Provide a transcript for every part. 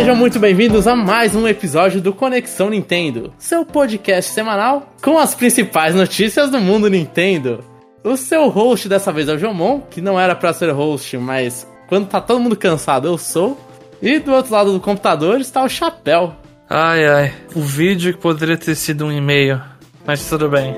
Sejam muito bem-vindos a mais um episódio do Conexão Nintendo, seu podcast semanal com as principais notícias do mundo Nintendo. O seu host dessa vez é o Jomon, que não era pra ser host, mas quando tá todo mundo cansado eu sou. E do outro lado do computador está o Chapéu. Ai, o vídeo que poderia ter sido um e-mail, mas tudo bem.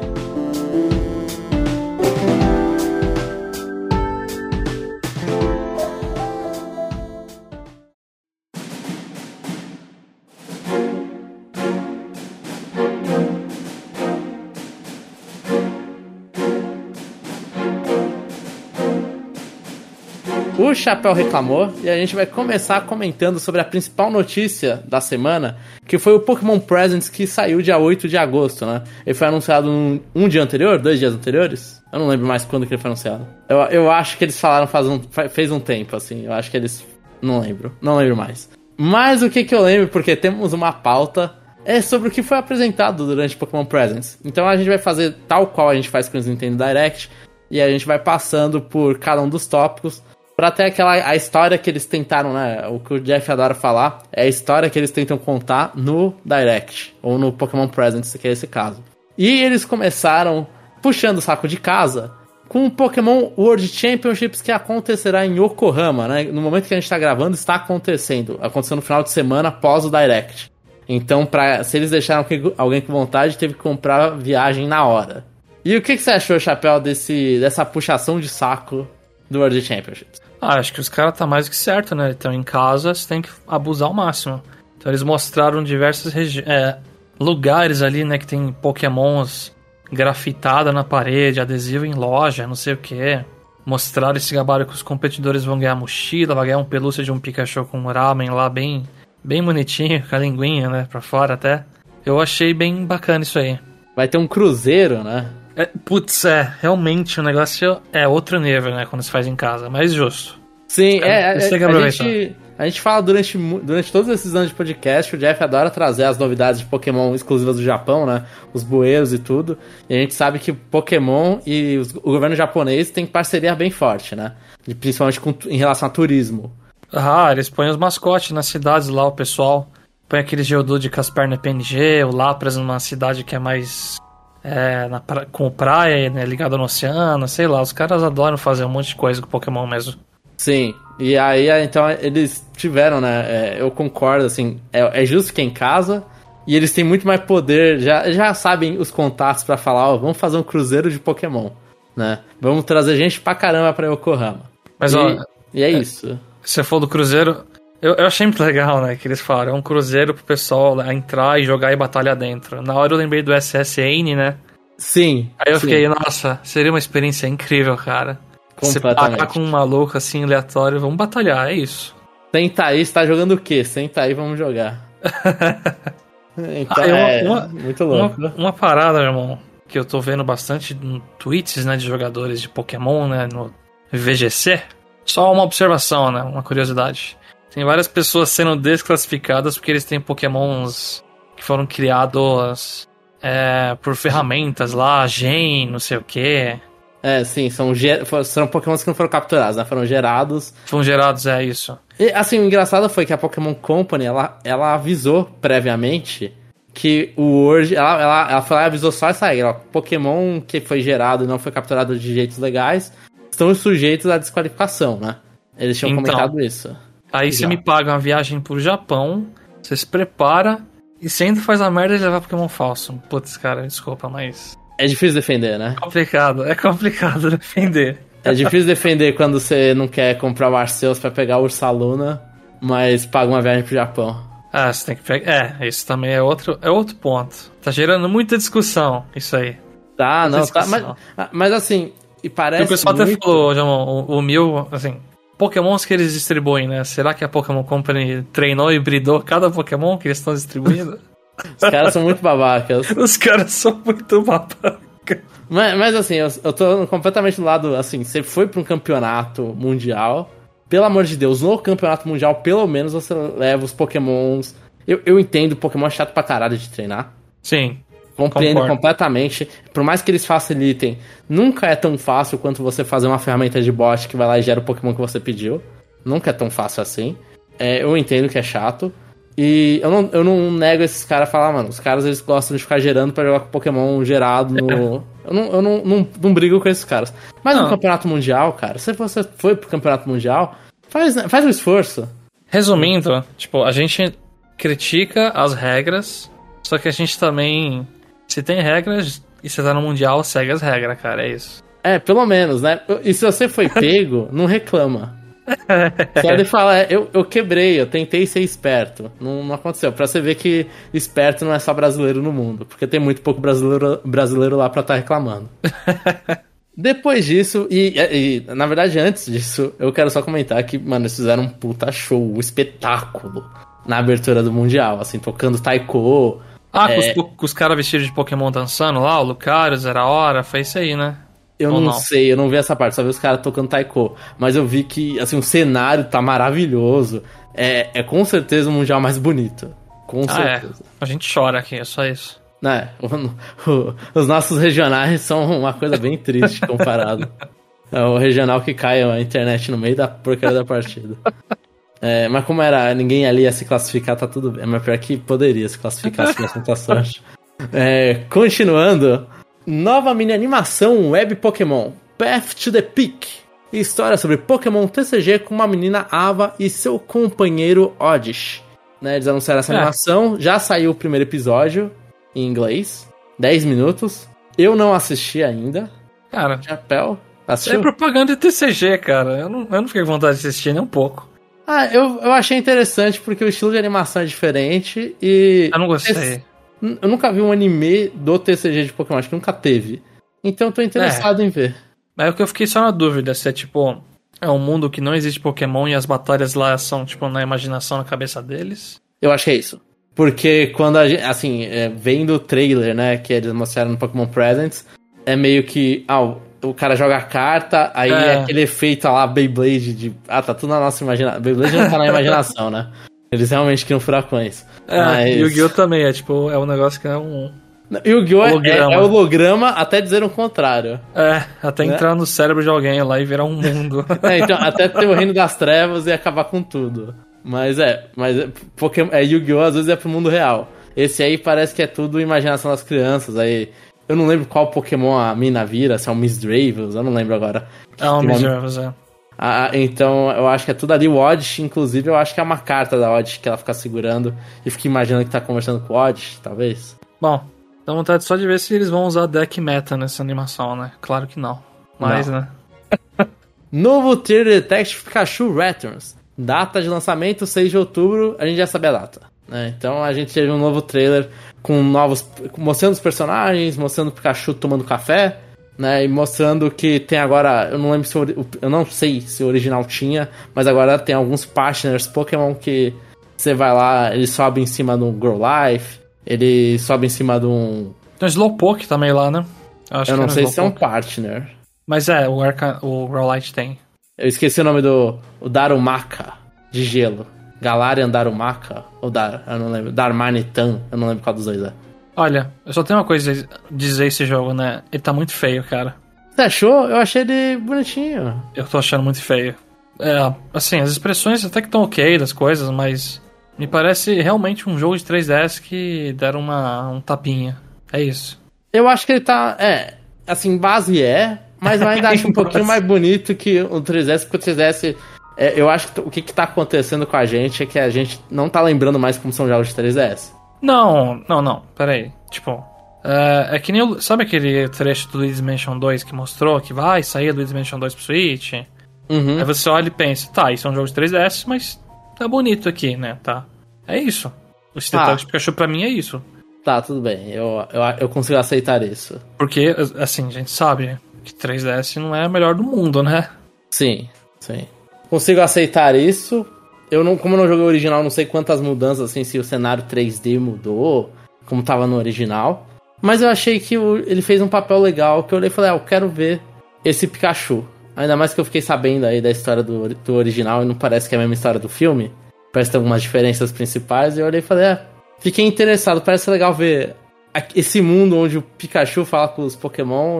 O Chapéu reclamou e a gente vai começar comentando sobre a principal notícia da semana, que foi o Pokémon Presents, que saiu dia 8 de agosto, né? Ele foi anunciado um dia anterior, 2 dias anteriores? Eu não lembro mais quando que ele foi anunciado. Eu acho que eles falaram fez um tempo, assim. Eu acho que eles... Não lembro mais. Mas o que eu lembro, porque temos uma pauta, é sobre o que foi apresentado durante Pokémon Presents. Então a gente vai fazer tal qual a gente faz com os Nintendo Direct, e a gente vai passando por cada um dos tópicos, pra ter a história que eles tentaram, né? O que o Jeff adora falar é a história que eles tentam contar no Direct, ou no Pokémon Presents, que é esse caso. E eles começaram puxando o saco de casa com o Pokémon World Championships, que acontecerá em Yokohama, né? No momento que a gente tá gravando, está acontecendo. Aconteceu no final de semana após o Direct. Então, se eles deixaram alguém com vontade, teve que comprar viagem na hora. E o que você achou, Chapéu, dessa puxação de saco do World Championships? Acho que os caras tá mais do que certo, né? Então em casa você tem que abusar ao máximo. Então eles mostraram diversos lugares ali, né? Que tem Pokémons grafitados na parede, adesivo em loja, não sei o que. Mostraram esse gabarito que os competidores vão ganhar mochila, vai ganhar um pelúcia de um Pikachu com um ramen lá bem bonitinho, com a linguinha, né? Pra fora até. Eu achei bem bacana isso aí. Vai ter um cruzeiro, né? Realmente o negócio é outro nível, né, quando se faz em casa, mas justo. Sim, a gente fala durante todos esses anos de podcast, o Jeff adora trazer as novidades de Pokémon exclusivas do Japão, né, os bueiros e tudo, e a gente sabe que Pokémon e o governo japonês tem parceria bem forte, né, principalmente em relação a turismo. Eles põem os mascotes nas cidades lá, o pessoal põe aquele Geodude com as pernas PNG, o Lapras numa cidade que é mais... com praia, né, ligado no oceano, sei lá, os caras adoram fazer um monte de coisa com Pokémon mesmo. Sim, e aí então eles tiveram, né, eu concordo, assim, é justo que é em casa, e eles têm muito mais poder, já sabem os contatos pra falar, vamos fazer um cruzeiro de Pokémon, né, vamos trazer gente pra caramba pra Yokohama. Mas e é isso. Se você for do cruzeiro... Eu achei muito legal, né, que eles falaram, é um cruzeiro pro pessoal entrar e jogar e batalhar dentro. Na hora eu lembrei do SSN, né? Sim. Aí eu fiquei, nossa, seria uma experiência incrível, cara. Você parar com um maluco assim, aleatório, vamos batalhar, é isso. Senta aí, você tá jogando o quê? Senta aí, vamos jogar. Então muito louco. Uma parada, meu irmão, que eu tô vendo bastante no tweets, né, de jogadores de Pokémon, né, no VGC. Só uma observação, né, uma curiosidade. Tem várias pessoas sendo desclassificadas porque eles têm Pokémons que foram criados por ferramentas lá, gen, não sei o que. Sim, são Pokémons que não foram capturados, né? Foram gerados. Foram gerados, é isso. E, assim, o engraçado foi que a Pokémon Company, ela avisou previamente que o World... Ela foi lá e avisou só essa regra, ó, Pokémon que foi gerado e não foi capturado de jeitos legais estão sujeitos à desqualificação, né? Eles tinham comentado isso. Aí você me paga uma viagem pro Japão, você se prepara e você ainda faz a merda de levar Pokémon falso. Putz, cara, desculpa, mas... É difícil defender, né? É complicado defender. É difícil defender quando você não quer comprar o Arceus pra pegar o Ursaluna, mas paga uma viagem pro Japão. Você tem que pegar... isso também é outro ponto. Tá gerando muita discussão, isso aí. Tá, mas assim, e parece o pessoal muito... até falou, Jamon, o Mil, assim... Pokémons que eles distribuem, né? Será que a Pokémon Company treinou e bridou cada Pokémon que eles estão distribuindo? Os caras são muito babacas. Os caras são muito babacas. Mas assim, eu tô completamente do lado, assim, você foi pra um campeonato mundial, pelo amor de Deus, no campeonato mundial, pelo menos você leva os Pokémons... Eu entendo, Pokémon é chato pra caralho de treinar. Sim. Compreendo completamente. Por mais que eles facilitem, nunca é tão fácil quanto você fazer uma ferramenta de bot que vai lá e gera o Pokémon que você pediu. Nunca é tão fácil assim. Eu entendo que é chato. E eu não nego esses caras falar, mano, os caras eles gostam de ficar gerando pra jogar com Pokémon gerado no... Eu não brigo com esses caras. Mas no Campeonato Mundial, cara, se você foi pro Campeonato Mundial, faz um esforço. Resumindo, tipo, a gente critica as regras, só que a gente também, se tem regras e você tá no Mundial, segue as regras, cara, é isso. Pelo menos, né? E se você foi pego, não reclama. Só ele fala, eu quebrei, eu tentei ser esperto. Não aconteceu. Pra você ver que esperto não é só brasileiro no mundo, porque tem muito pouco brasileiro lá pra estar reclamando. Depois disso, e na verdade antes disso, eu quero só comentar que, mano, eles fizeram um puta show, um espetáculo na abertura do Mundial, assim, tocando taiko. Com os caras vestidos de Pokémon dançando lá, o Lucario, era a hora, foi isso aí, né? Eu não sei, eu não vi essa parte, só vi os caras tocando taiko. Mas eu vi que, assim, o cenário tá maravilhoso. É com certeza o Mundial mais bonito. Com certeza. A gente chora aqui, é só isso. Os nossos regionais são uma coisa bem triste comparado. É o regional que cai a internet no meio da porcaria da partida. Mas como era, ninguém ali ia se classificar, tá tudo bem. Mas pior que poderia se classificar se tivesse muita sorte. Continuando... Nova mini animação web Pokémon, Path to the Peak. História sobre Pokémon TCG com uma menina Ava e seu companheiro Oddish. Né, eles anunciaram essa animação, já saiu o primeiro episódio em inglês, 10 minutos. Eu não assisti ainda. Cara, Chapéu, assistiu? É propaganda de TCG, cara. Eu não fiquei com vontade de assistir nem um pouco. Eu achei interessante porque o estilo de animação é diferente e... Eu não gostei. Eu nunca vi um anime do TCG de Pokémon, acho que nunca teve. Então eu tô interessado em ver. Mas o que eu fiquei só na dúvida, se é um mundo que não existe Pokémon e as batalhas lá são, tipo, na imaginação, na cabeça deles. Eu acho que é isso. Porque quando a gente, assim, vendo o trailer, né, que eles mostraram no Pokémon Presents, é meio que, o cara joga a carta, aí é aquele efeito lá, Beyblade, tá tudo na nossa imaginação. Beyblade não tá na imaginação, né? Eles realmente criam furacões. Mas... Yu-Gi-Oh! Também é um negócio que é um... Yu-Gi-Oh! É holograma até dizer o contrário. Até entrar no cérebro de alguém lá e virar um mundo. Então, até ter o reino das trevas e acabar com tudo. Mas Yu-Gi-Oh! Às vezes é pro mundo real. Esse aí parece que é tudo imaginação das crianças. Aí eu não lembro qual Pokémon a mina vira, se é o Miss Dravels, eu não lembro agora. O Miss Dravels, então eu acho que é tudo ali. O Oddish, inclusive, eu acho que é uma carta da Oddish que ela fica segurando e fica imaginando que tá conversando com o Oddish, talvez. Bom, dá vontade só de ver se eles vão usar deck meta nessa animação, né? Claro que não. Mas, não. Né? Novo trailer Detective Pikachu Returns. Data de lançamento 6 de outubro, a gente já sabe a data. Né? Então a gente teve um novo trailer mostrando os personagens, mostrando o Pikachu tomando café. Né, e mostrando que tem agora, eu não sei se o original tinha, mas agora tem alguns partners Pokémon que você vai lá, ele sobe em cima de um Growlife, ele sobe em cima de um... Tem um Slowpoke também lá, né? Eu não sei se é um partner. Mas o Growlite tem. Eu esqueci o nome do Darumaka, de gelo. Galarian Darumaka, eu não lembro, Darmanitan, eu não lembro qual dos dois é. Olha, eu só tenho uma coisa a dizer esse jogo, né? Ele tá muito feio, cara. Você achou? Eu achei ele bonitinho. Eu tô achando muito feio. Assim, as expressões até que estão ok das coisas, mas me parece realmente um jogo de 3DS que deram um tapinha. É isso. Eu acho que ele tá... assim, base mas eu ainda acho um pouquinho mais bonito que o 3DS, porque o 3DS... eu acho que o que tá acontecendo com a gente é que a gente não tá lembrando mais como são jogos de 3DS. Não, peraí. Tipo, é que nem sabe aquele trecho do Luigi's Mansion 2 que mostrou que vai sair do Luigi's Mansion 2 pro Switch? Uhum. Aí você olha e pensa, tá, isso é um jogo de 3DS, mas tá bonito aqui, né, tá? É isso. O Detective Pikachu pra mim é isso. Tá, tudo bem, eu consigo aceitar isso. Porque, assim, a gente sabe que 3DS não é a melhor do mundo, né? Sim. Consigo aceitar isso. Como eu não joguei o original, não sei quantas mudanças, assim, se o cenário 3D mudou, como tava no original. Mas eu achei que ele fez um papel legal, que eu olhei e falei, eu quero ver esse Pikachu. Ainda mais que eu fiquei sabendo aí da história do original e não parece que é a mesma história do filme. Parece que tem algumas diferenças principais. E eu olhei e falei, fiquei interessado, parece legal ver esse mundo onde o Pikachu fala com os Pokémon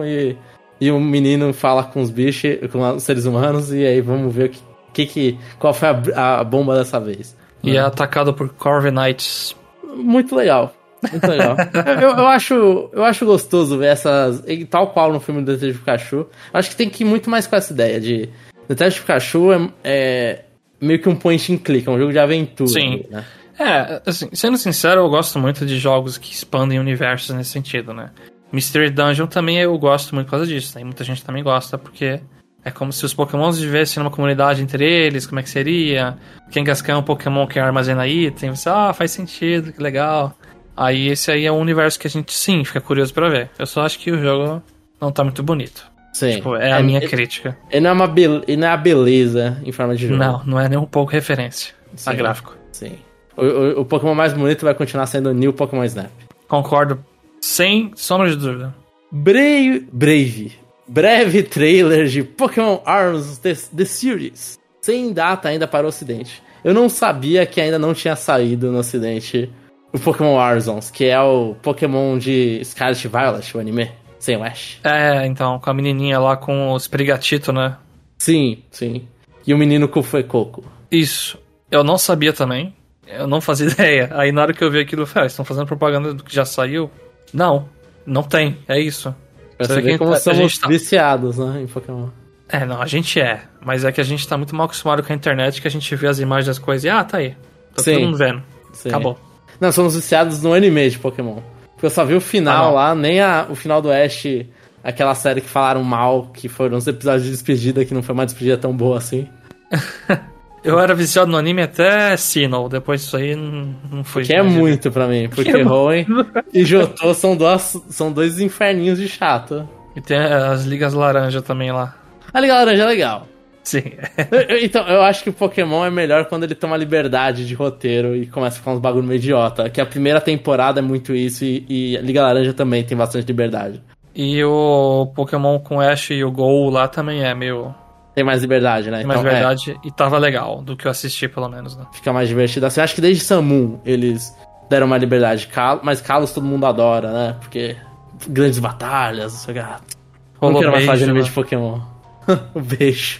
e o menino fala com os bichos, com os seres humanos, e aí vamos ver qual foi a bomba dessa vez. E é atacado por Corviknights. Muito legal. Muito legal. eu acho gostoso ver essas. Tal qual no filme do Detetive Pikachu. Eu acho que tem que ir muito mais com essa ideia de. Detetive Pikachu é meio que um point and click, é um jogo de aventura. Sim. Né? Assim, sendo sincero, eu gosto muito de jogos que expandem universos nesse sentido, né? Mystery Dungeon também eu gosto muito por causa disso. Né? Muita gente também gosta, porque é como se os Pokémons vivessem numa comunidade entre eles, como é que seria? Quem cascar um Pokémon que armazena item, você, faz sentido, que legal. Aí esse aí é um universo que a gente, sim, fica curioso pra ver. Eu só acho que o jogo não tá muito bonito. Sim. Tipo, é a minha crítica. Ele não é a beleza em forma de jogo. Não é nem um pouco referência a gráfico. Sim. O Pokémon mais bonito vai continuar sendo o New Pokémon Snap. Concordo, sem sombra de dúvida. Breve trailer de Pokémon Arms The Series. Sem data ainda para o ocidente. Eu não sabia que ainda não tinha saído no ocidente o Pokémon Arms, que é o Pokémon de Scarlet Violet, o anime, sem o Ash. Então, com a menininha lá com os Sprigatito, né? Sim. E o menino com o Fuecoco. Isso. Eu não sabia também. Eu não fazia ideia. Aí na hora que eu vi aquilo, eu falei, estão fazendo propaganda do que já saiu? Não tem. É isso. Pra você ver como somos viciados, né, em Pokémon. Não, a gente mas é que a gente tá muito mal acostumado com a internet, que a gente vê as imagens das coisas e, tá aí. Tá todo mundo vendo. Sim. Acabou. Não, somos viciados no anime de Pokémon. Porque eu só vi o final lá, nem o final do Ash, aquela série que falaram mal, que foram uns episódios de despedida, que não foi uma despedida tão boa assim. Eu era viciado no anime até Sinnoh, depois disso aí não foi... Que é muito pra mim, porque Hoenn e Johto são dois inferninhos de chato. E tem as ligas laranja também lá. A Liga Laranja é legal. Sim. Então, eu acho que o Pokémon é melhor quando ele toma liberdade de roteiro e começa a ficar uns bagulho meio idiota. Que a primeira temporada é muito isso e a Liga Laranja também tem bastante liberdade. E o Pokémon com Ash e o Gol lá também é meio... Tem mais liberdade, né? Tem mais liberdade e tava legal, do que eu assisti pelo menos, né? Fica mais divertido. Assim, eu acho que desde Samun eles deram uma liberdade. Mas Kalos todo mundo adora, né? Porque grandes batalhas, não sei o que. Não quero mais fazer anime de Pokémon. O beijo.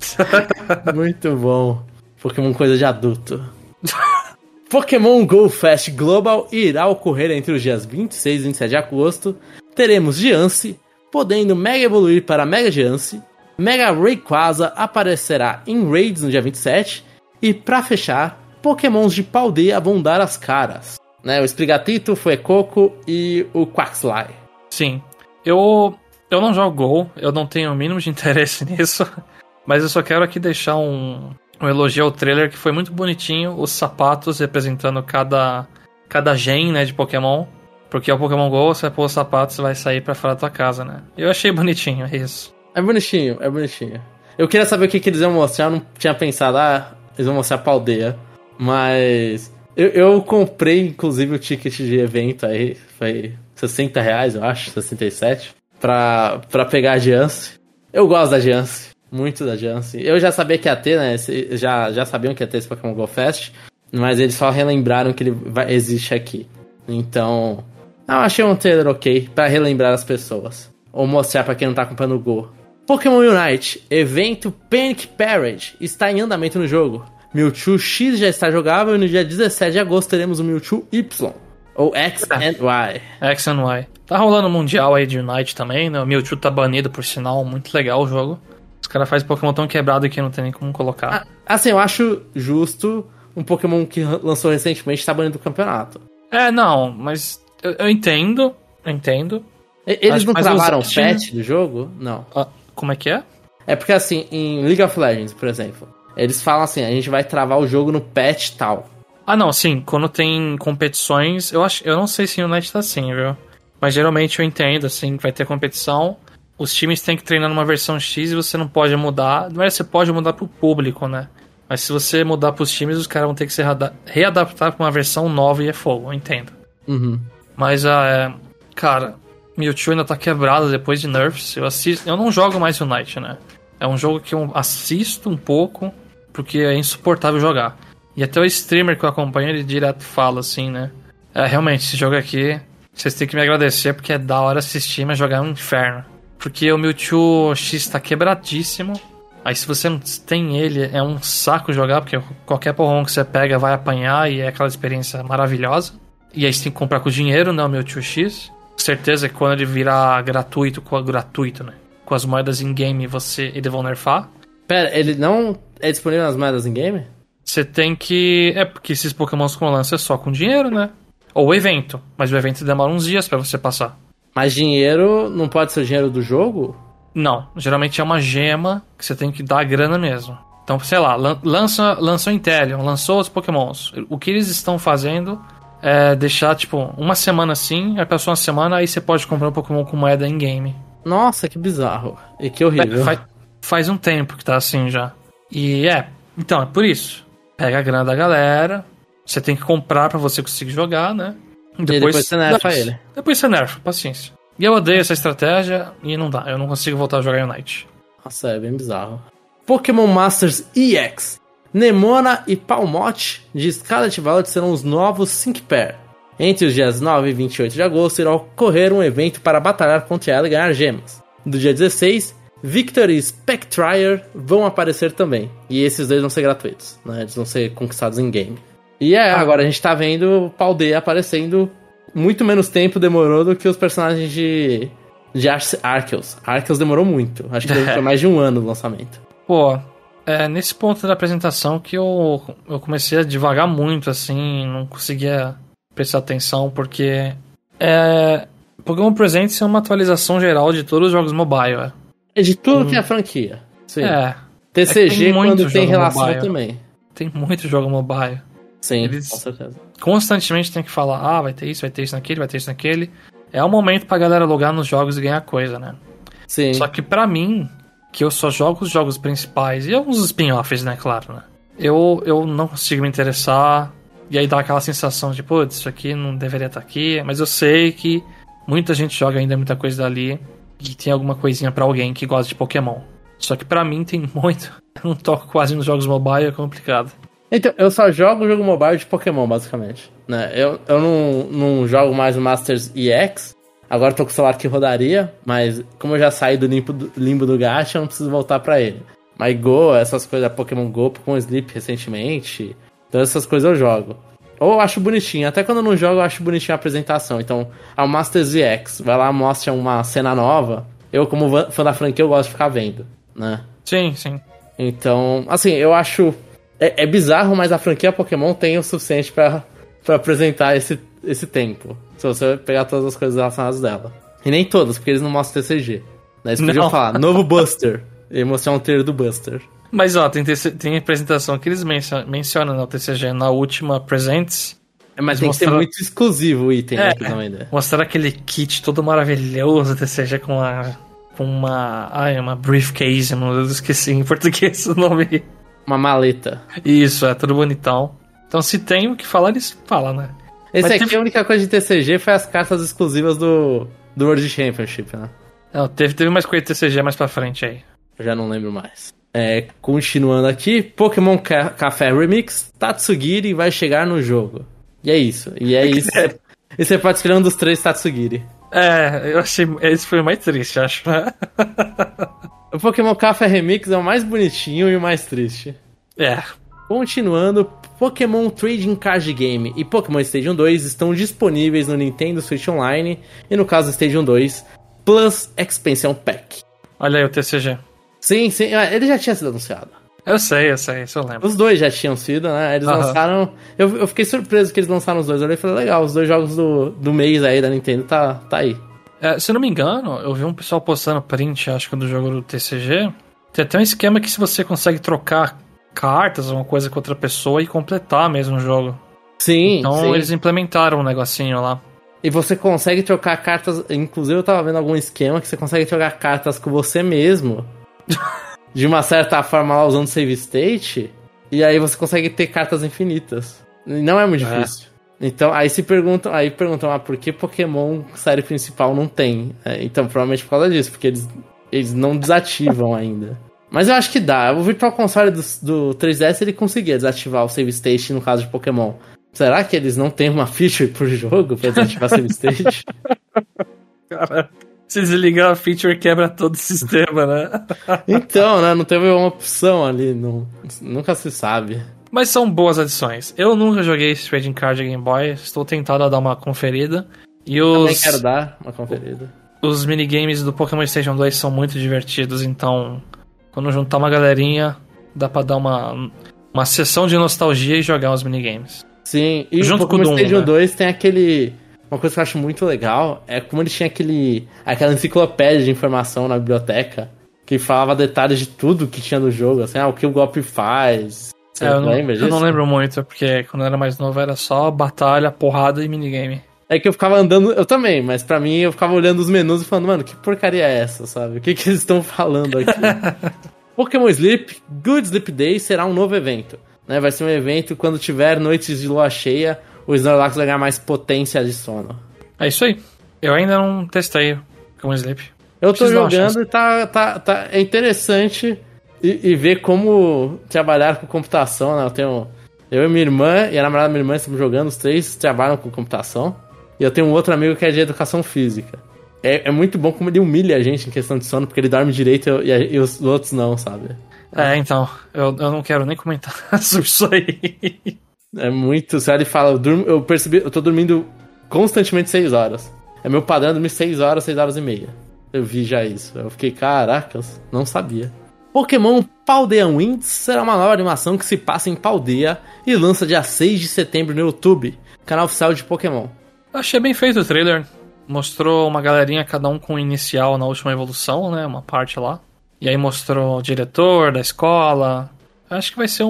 Muito bom. Pokémon coisa de adulto. Pokémon Go Fest Global irá ocorrer entre os dias 26 e 27 de agosto. Teremos Diancie, podendo Mega evoluir para Mega Diancie. Mega Rayquaza aparecerá em Raids no dia 27. E pra fechar, Pokémons de Paldea vão dar as caras. Né? O Sprigatito, o Fuecoco e o Quaxly. Sim. Eu não jogo Go, eu não tenho o mínimo de interesse nisso. Mas eu só quero aqui deixar um elogio ao trailer, que foi muito bonitinho. Os sapatos representando cada gen, né, de Pokémon. Porque é o Pokémon GO, você vai pôr os sapatos e vai sair pra fora da tua casa, né? Eu achei bonitinho, é isso. É bonitinho. Eu queria saber o que eles iam mostrar, eu não tinha pensado, eles vão mostrar pra aldeia. Mas eu comprei, inclusive, o ticket de evento aí, foi R$60, eu acho, 67, pra pegar a Diancie. Eu gosto da Diancie, muito da Diancie. Eu já sabia que ia ter, né, já sabiam que ia ter esse Pokémon Go Fest, mas eles só relembraram que ele existe aqui. Então, eu achei um trailer ok, pra relembrar as pessoas. Ou mostrar pra quem não tá acompanhando o Go. Pokémon Unite, evento Panic Parade, está em andamento no jogo. Mewtwo X já está jogável e no dia 17 de agosto teremos o Mewtwo Y. Ou X and Y. X and Y. Tá rolando o Mundial aí de Unite também, né? O Mewtwo tá banido, por sinal, muito legal o jogo. Os caras fazem Pokémon tão quebrado que não tem nem como colocar. Assim, eu acho justo um Pokémon que lançou recentemente tá banido do campeonato. Não, mas eu entendo. Eles não travaram o patch do jogo? Não. Como é que é? É porque assim, em League of Legends, por exemplo, eles falam assim, a gente vai travar o jogo no patch tal. Não, sim, quando tem competições, eu não sei se o Unite tá assim, viu? Mas geralmente eu entendo, assim, que vai ter competição, os times têm que treinar numa versão X e você não pode mudar, você pode mudar pro público, né? Mas se você mudar pros times, os caras vão ter que se readaptar pra uma versão nova e é fogo, eu entendo. Uhum. Mas, cara, Mewtwo ainda tá quebrado depois de nerfs. Eu não jogo mais Unite, né? É um jogo que eu assisto um pouco, porque é insuportável jogar. E até o streamer que eu acompanho, ele direto fala assim, né? Realmente, esse jogo aqui, vocês têm que me agradecer, porque é da hora assistir, mas jogar é um inferno. Porque o Mewtwo X tá quebradíssimo. Aí se você não tem ele, é um saco jogar, porque qualquer Pokémon que você pega vai apanhar e é aquela experiência maravilhosa. E aí você tem que comprar com dinheiro, né, o Mewtwo X. Certeza que quando ele virar gratuito, né? Com as moedas in-game, eles vão nerfar. Pera, ele não é disponível nas moedas in-game? Você tem que... porque esses Pokémons com lança é só com dinheiro, né? Ou o evento. Mas o evento demora uns dias pra você passar. Mas dinheiro não pode ser o dinheiro do jogo? Não. Geralmente é uma gema que você tem que dar grana mesmo. Então, sei lá, lançou Inteleon, lançou os Pokémons. O que eles estão fazendo é deixar, tipo, uma semana assim, aí passou uma semana, aí você pode comprar um Pokémon com moeda in-game. Nossa, que bizarro. E que horrível. Faz um tempo que tá assim já. E então, é por isso. Pega a grana da galera, você tem que comprar pra você conseguir jogar, né? E depois você nerfa ele. Depois você nerfa, paciência. E eu odeio essa estratégia e não dá, eu não consigo voltar a jogar Unite. Nossa, é bem bizarro. Pokémon Masters EX. Nemona e Palmot de Scarlet Violet serão os novos Sync Pair. Entre os dias 9 e 28 de agosto irá ocorrer um evento para batalhar contra ela e ganhar gemas. Do dia 16, Victor e Spectrier vão aparecer também. E esses dois vão ser gratuitos, né? Eles vão ser conquistados em game. E agora a gente tá vendo o Paldea aparecendo. Muito menos tempo demorou do que os personagens de Arceus. Arceus demorou muito. Acho que foi mais de um ano do lançamento. Pô, nesse ponto da apresentação que eu comecei a devagar muito, assim, não conseguia prestar atenção, porque Pokémon Presents é uma atualização geral de todos os jogos mobile. É de tudo que é franquia. Sim. tem TCG quando tem relação mobile. Também. Tem muito jogo mobile. Sim, com certeza. Constantemente tem que falar, vai ter isso naquele, vai ter isso naquele. É o momento pra galera logar nos jogos e ganhar coisa, né? Sim. Só que pra mim, que eu só jogo os jogos principais e alguns spin-offs, né, claro, né? Eu não consigo me interessar. E aí dá aquela sensação de, putz, isso aqui não deveria estar aqui. Mas eu sei que muita gente joga ainda muita coisa dali. E tem alguma coisinha pra alguém que gosta de Pokémon. Só que pra mim tem muito. Eu não toco quase nos jogos mobile, é complicado. Então, eu só jogo o jogo mobile de Pokémon, basicamente. Né? Eu não jogo mais o Masters EX. Agora tô com o celular que rodaria, mas como eu já saí do limbo do gacha, eu não preciso voltar pra ele. Mas Go, essas coisas, Pokémon Go, Pokémon Sleep recentemente, todas essas coisas eu jogo. Ou eu acho bonitinho, até quando eu não jogo eu acho bonitinho a apresentação. Então, o Masters EX, vai lá, mostra uma cena nova. Eu, como fã da franquia, eu gosto de ficar vendo, né? Sim, sim. Então, assim, eu acho... É bizarro, mas a franquia Pokémon tem o suficiente pra apresentar esse tempo. Se você pegar todas as coisas relacionadas dela. E nem todas, porque eles não mostram TCG. Eles podiam falar, novo Buster. E mostrar um trailer do Buster. Mas ó, tem apresentação que eles mencionam no TCG, na última Presents. Mas tem que ser muito exclusivo o item, né? Mostrar aquele kit todo maravilhoso TCG com uma briefcase, eu esqueci em português o nome. Uma maleta. Isso, tudo bonitão. Então se tem o que falar, eles falam, né? A única coisa de TCG foi as cartas exclusivas do World Championship, né? Não, teve mais coisa de TCG mais pra frente aí. Eu já não lembro mais. Continuando aqui, Pokémon Café Remix, Tatsugiri vai chegar no jogo. E é isso. E você pode escolher um dos 3 Tatsugiri. Eu achei... Esse foi o mais triste, acho. O Pokémon Café Remix é o mais bonitinho e o mais triste. Continuando, Pokémon Trading Card Game e Pokémon Stadium 2 estão disponíveis no Nintendo Switch Online e no caso Stadium 2 Plus Expansion Pack. Olha aí o TCG. Sim, ele já tinha sido anunciado. Eu sei, isso eu lembro. Os dois já tinham sido, né? Eles lançaram... Eu fiquei surpreso que eles lançaram os dois. Eu falei, legal, os dois jogos do mês aí da Nintendo tá aí. Se eu não me engano, eu vi um pessoal postando print, acho que do jogo do TCG. Tem até um esquema que se você consegue trocar cartas, alguma coisa com outra pessoa e completar mesmo o jogo. Sim, então eles implementaram um negocinho lá. E você consegue trocar cartas... Inclusive eu tava vendo algum esquema que você consegue trocar cartas com você mesmo. De uma certa forma lá usando save state. E aí você consegue ter cartas infinitas. Não é muito difícil. Então, aí perguntam, por que Pokémon série principal não tem? Então, provavelmente por causa disso, porque eles não desativam ainda. Mas eu acho que dá. O Virtual Console do 3DS, ele conseguia desativar o save state no caso de Pokémon. Será que eles não têm uma feature por jogo pra desativar save state? Cara, Se desligar a feature, quebra todo o sistema, né? Então, né? Não teve uma opção ali. Nunca se sabe. Mas são boas adições. Eu nunca joguei esse Trading Card Game Boy. Estou tentado a dar uma conferida. E Também quero dar uma conferida. Os minigames do Pokémon Station 2 são muito divertidos. Então, quando juntar uma galerinha, dá pra dar uma sessão de nostalgia e jogar os minigames. Sim, e junto o Pokémon com o Doom, Stadium né? 2 tem aquele... Uma coisa que eu acho muito legal é como ele tinha aquela enciclopédia de informação na biblioteca que falava detalhes de tudo que tinha no jogo, assim, o que o golpe faz. Você lembra disso? Eu não lembro muito, porque quando eu era mais novo era só batalha, porrada e minigame. É que eu ficava andando, eu também, mas pra mim eu ficava olhando os menus e falando, mano, que porcaria é essa, sabe? O que eles estão falando aqui? Pokémon Sleep, Good Sleep Day será um novo evento, né? Vai ser um evento quando tiver noites de lua cheia, o Snorlax vai ganhar mais potência de sono. É isso aí. Eu ainda não testei Pokémon Sleep. Eu tô jogando e é interessante e ver como trabalhar com computação, né? Eu e minha irmã e a namorada da minha irmã estamos jogando, os três trabalham com computação. E eu tenho um outro amigo que é de educação física. É muito bom como ele humilha a gente em questão de sono, porque ele dorme direito e os outros não, sabe? Então, eu não quero nem comentar sobre isso aí. É muito sério, ele fala, eu tô dormindo constantemente 6 horas. É meu padrão dormir 6 horas, 6 horas e meia. Eu vi já isso. Eu fiquei, caracas, não sabia. Pokémon Paldea Winds será uma nova animação que se passa em Paldea e lança dia 6 de setembro no YouTube, canal oficial de Pokémon. Achei bem feito o trailer. Mostrou uma galerinha, cada um com o inicial na última evolução, né? Uma parte lá. E aí mostrou o diretor da escola. Acho que vai ser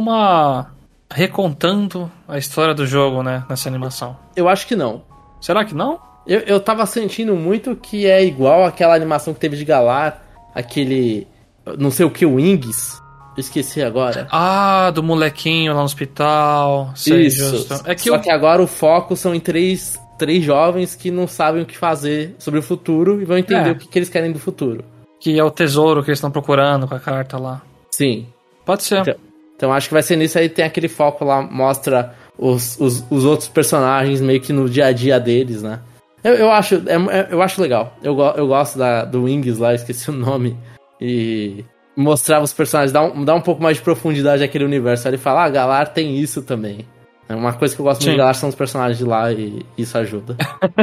recontando a história do jogo, né? Nessa animação. Eu acho que não. Será que não? Eu tava sentindo muito que é igual aquela animação que teve de Galar, aquele... não sei o que, o Wings. Eu esqueci agora. Do molequinho lá no hospital. Sei, isso. Justo. Só que agora o foco são em três jovens que não sabem o que fazer sobre o futuro e vão entender o que eles querem do futuro. Que é o tesouro que eles estão procurando com a carta lá. Sim. Pode ser. Então acho que vai ser nisso aí, tem aquele foco lá, mostra os outros personagens meio que no dia a dia deles, né? Eu acho legal. Eu gosto do Wings lá, esqueci o nome. E mostrar os personagens, dar um pouco mais de profundidade àquele universo. Aí ele fala, Galar tem isso também. Uma coisa que eu gosto muito de Galar são os personagens de lá e isso ajuda.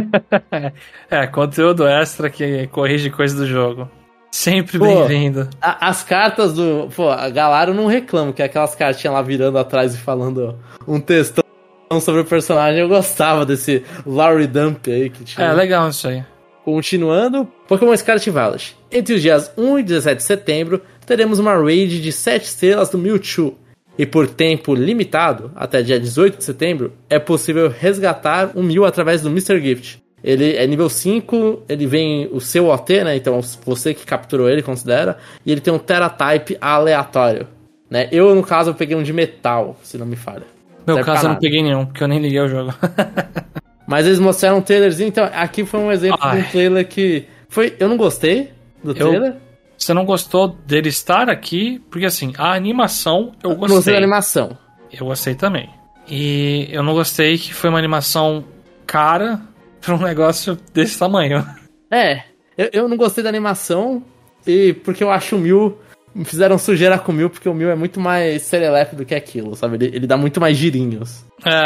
Conteúdo extra que corrige coisa do jogo. Sempre bem-vindo. As cartas do... a Galar eu não reclamo, que é aquelas cartinhas lá virando atrás e falando um textão sobre o personagem. Eu gostava desse Lowry Dump aí que tinha. Legal isso aí. Continuando, Pokémon Scarlet Violet. Entre os dias 1 e 17 de setembro, teremos uma raid de 7 estrelas do Mewtwo. E por tempo limitado, até dia 18 de setembro, é possível resgatar um Mew através do Mr. Gift. Ele é nível 5, ele vem o seu OT, né? Então você que capturou ele, considera. E ele tem um Tera-Type aleatório, né? Eu, no caso, eu peguei um de metal, se não me falha. Meu caso, eu não peguei nenhum, porque eu nem liguei o jogo. Mas eles mostraram um trailerzinho, então aqui foi um exemplo de um trailer que... Eu não gostei do trailer. Você não gostou dele estar aqui? Porque assim, a animação eu gostei. Eu gostei da animação. Eu gostei também. E eu não gostei que foi uma animação cara pra um negócio desse tamanho. Eu não gostei da animação e porque eu acho o Mew... Fizeram sujeira com o Mew, porque o Mew é muito mais serelepe do que aquilo, sabe? Ele dá muito mais girinhos.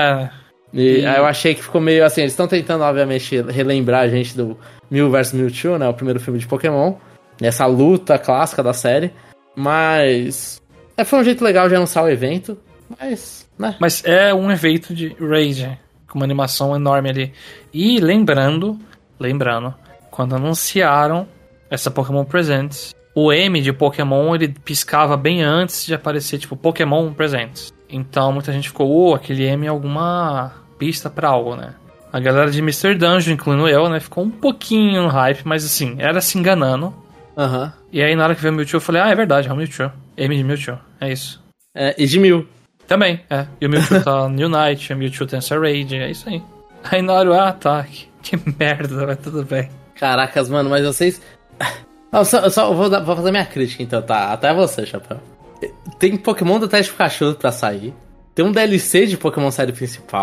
E aí eu achei que ficou meio assim... Eles estão tentando, obviamente, relembrar a gente do Mew vs Mewtwo, né? O primeiro filme de Pokémon. Nessa luta clássica da série. Mas... foi um jeito legal de anunciar o evento. Mas, né? Mas é um evento de raid, com uma animação enorme ali. E lembrando, quando anunciaram essa Pokémon Presents, o M de Pokémon, ele piscava bem antes de aparecer, tipo, Pokémon Presents. Então muita gente ficou, aquele M é alguma pista pra algo, né? A galera de Mr. Dungeon, incluindo eu, né, ficou um pouquinho no hype, mas assim, era se enganando. E aí na hora que veio o Mewtwo, eu falei, é verdade, é o Mewtwo. M de Mewtwo, é isso. E de Mew. Também, E o Mewtwo tá no Unite, o Mewtwo tem essa raid, é isso aí. Aí na hora, que merda, mas tudo bem. Caracas, mano, mas vocês... Eu só vou fazer minha crítica, então, tá? Até você, Chapéu. Tem Pokémon do Teste Pikachu pra sair. Tem um DLC de Pokémon série principal.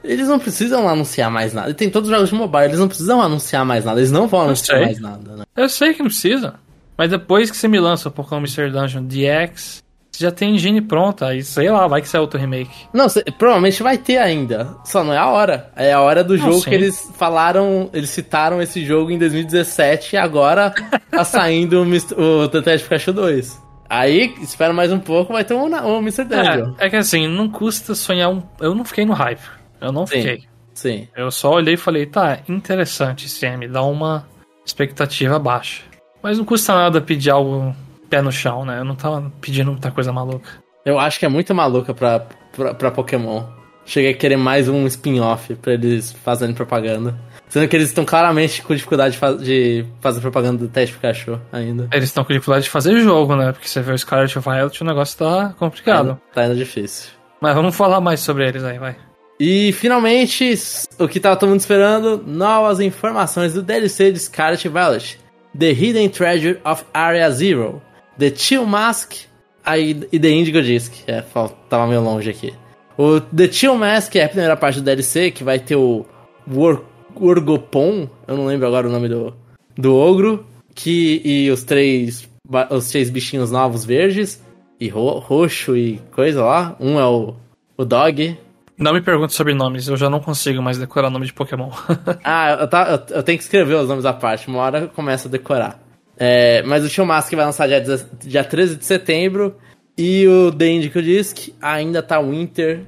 Eles não precisam anunciar mais nada. Tem todos os jogos de mobile, eles não precisam anunciar mais nada. Eles não vão anunciar mais nada, né? Eu sei que não precisa. Mas depois que você me lança o Pokémon Mystery Dungeon DX, você já tem engine pronta. Aí, sei lá, vai que sai outro remake. Não, provavelmente vai ter ainda. Só não é a hora. É a hora do jogo que eles falaram... Eles citaram esse jogo em 2017 e agora tá saindo o Detective Pikachu 2. Aí, espera mais um pouco, vai ter um Mr. Dungeon. É que assim, não custa sonhar Eu não fiquei no hype. Eu não fiquei. Sim. Eu só olhei e falei, tá, interessante esse M, dá uma expectativa baixa. Mas não custa nada pedir algo pé no chão, né? Eu não tava pedindo muita coisa maluca. Eu acho que é muito maluca pra Pokémon. Cheguei a querer mais um spin-off pra eles fazerem propaganda. Sendo que eles estão claramente com dificuldade de fazer propaganda do Teste Pikachu ainda. Eles estão com dificuldade de fazer jogo, né? Porque você vê o Scarlet Violet, o negócio tá complicado. Tá indo difícil. Mas vamos falar mais sobre eles aí, vai. E finalmente, o que tava todo mundo esperando, novas informações do DLC de Scarlet Violet. The Hidden Treasure of Area Zero. The Chill Mask e The Indigo Disc. Tava meio longe aqui. O The Chill Mask é a primeira parte do DLC, que vai ter o Orgopon, eu não lembro agora o nome do ogro, e os três bichinhos novos verdes, e roxo e coisa lá. Um é o Dog. Não me pergunte sobre nomes, eu já não consigo mais decorar nome de Pokémon. Eu tenho que escrever os nomes à parte, uma hora eu começo a decorar. Mas o Chill Mask vai lançar dia 13 de setembro, e o The Indigo Disc ainda tá Winter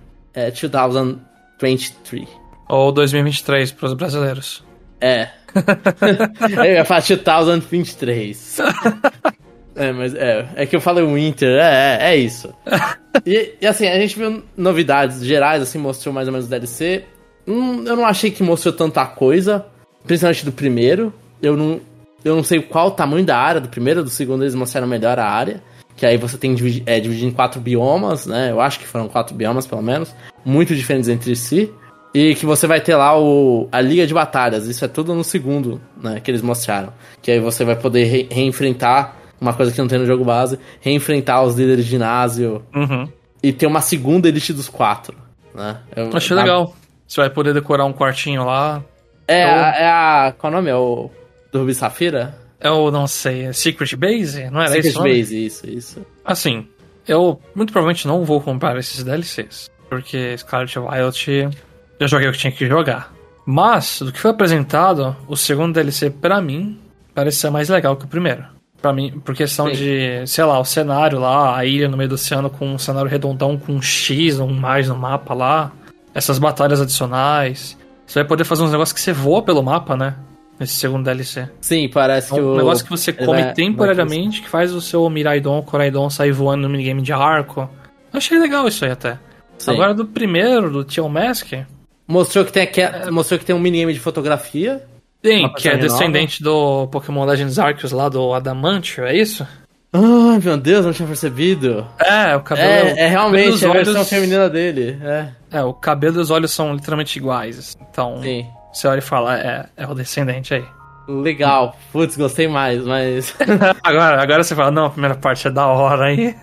2023. Ou 2023 pros brasileiros. Eu ia falar 2023. Mas é que eu falei Winter, é isso. E assim, a gente viu novidades gerais, assim, mostrou mais ou menos o DLC. Eu não achei que mostrou tanta coisa, principalmente do primeiro. Eu não sei qual o tamanho da área do primeiro, do segundo eles mostraram melhor a área. Que aí você tem dividido em 4 biomas, né? Eu acho que foram 4 biomas, pelo menos. Muito diferentes entre si. E que você vai ter lá a Liga de Batalhas. Isso é tudo no segundo, né? Que eles mostraram. Que aí você vai poder reenfrentar uma coisa que não tem no jogo base. Reenfrentar os líderes de ginásio. Uhum. E ter uma segunda elite dos 4, né? Achei legal. Você vai poder decorar um quartinho lá. Qual é o nome? É o do Rubi Safira? Eu não sei. Secret Base? Não era Secret isso? Secret Base, isso. Assim, eu muito provavelmente não vou comprar esses DLCs. Porque Scarlet Violet... Eu joguei o que tinha que jogar. Mas, do que foi apresentado, o segundo DLC, pra mim, parece ser mais legal que o primeiro. Pra mim, por questão de, sei lá, o cenário lá, a ilha no meio do oceano com um cenário redondão com um X ou um mais no mapa lá. Essas batalhas adicionais. Você vai poder fazer uns negócios que você voa pelo mapa, né? Nesse segundo DLC. Sim, parece que um negócio que você come temporariamente, que faz o seu Miraidon, Coraidon sair voando no minigame de arco. Eu achei legal isso aí até. Sim. Agora do primeiro, do Chill Mask... Mostrou que tem um minigame de fotografia. Tem, que é descendente do Pokémon Legends Arceus lá do Adamantio, é isso? Ai, meu Deus, não tinha percebido. O cabelo... realmente, a versão feminina dele. O cabelo e os olhos são literalmente iguais. Então, sim. Você olha e fala, é o descendente aí. Legal. Putz, gostei mais, mas... agora você fala, não, a primeira parte é da hora aí.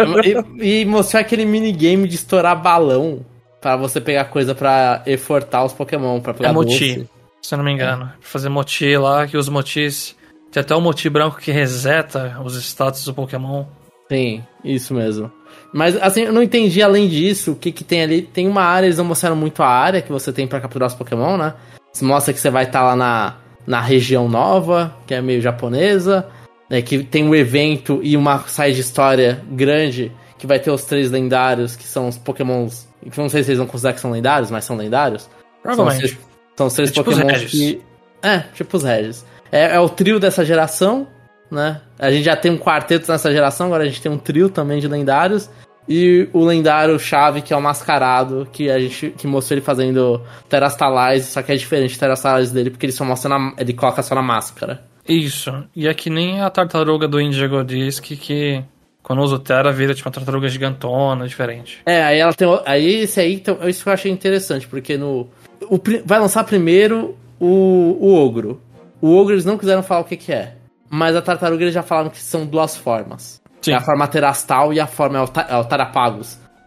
E mostrar aquele minigame de estourar balão. Pra você pegar coisa pra effortar os Pokémon, pra pegar Moti, se eu não me engano. Pra fazer Moti lá, que os Motis... Tem até o Moti branco que reseta os status do Pokémon. Sim, isso mesmo. Mas, assim, eu não entendi, além disso, o que tem ali. Tem uma área, eles não mostraram muito a área que você tem pra capturar os Pokémon, né? Você mostra que você vai estar lá na região nova, que é meio japonesa, né? Que tem um evento e uma side história grande, que vai ter os 3 lendários, que são os Pokémons... Que não sei se eles vão considerar que são lendários, mas são lendários. Provavelmente. São os 3 Pokémon que... tipo os Regis. É o trio dessa geração, né? A gente já tem um quarteto nessa geração, agora a gente tem um trio também de lendários. E o lendário chave, que é o Mascarado, que mostrou ele fazendo Terastalize, só que é diferente o Terastalize dele, porque ele só mostra ele coloca só na máscara. Isso. E é que nem a tartaruga do Indigo Disc, que... Quando usa o Terra, vira tipo uma tartaruga gigantona, diferente. Aí ela tem... Aí esse aí, então, isso que eu achei interessante, porque vai lançar primeiro o Ogro. O Ogro eles não quiseram falar o que é. Mas a tartaruga eles já falaram que são 2 formas. Sim. É a forma Terastal e a forma é o Tarapagos.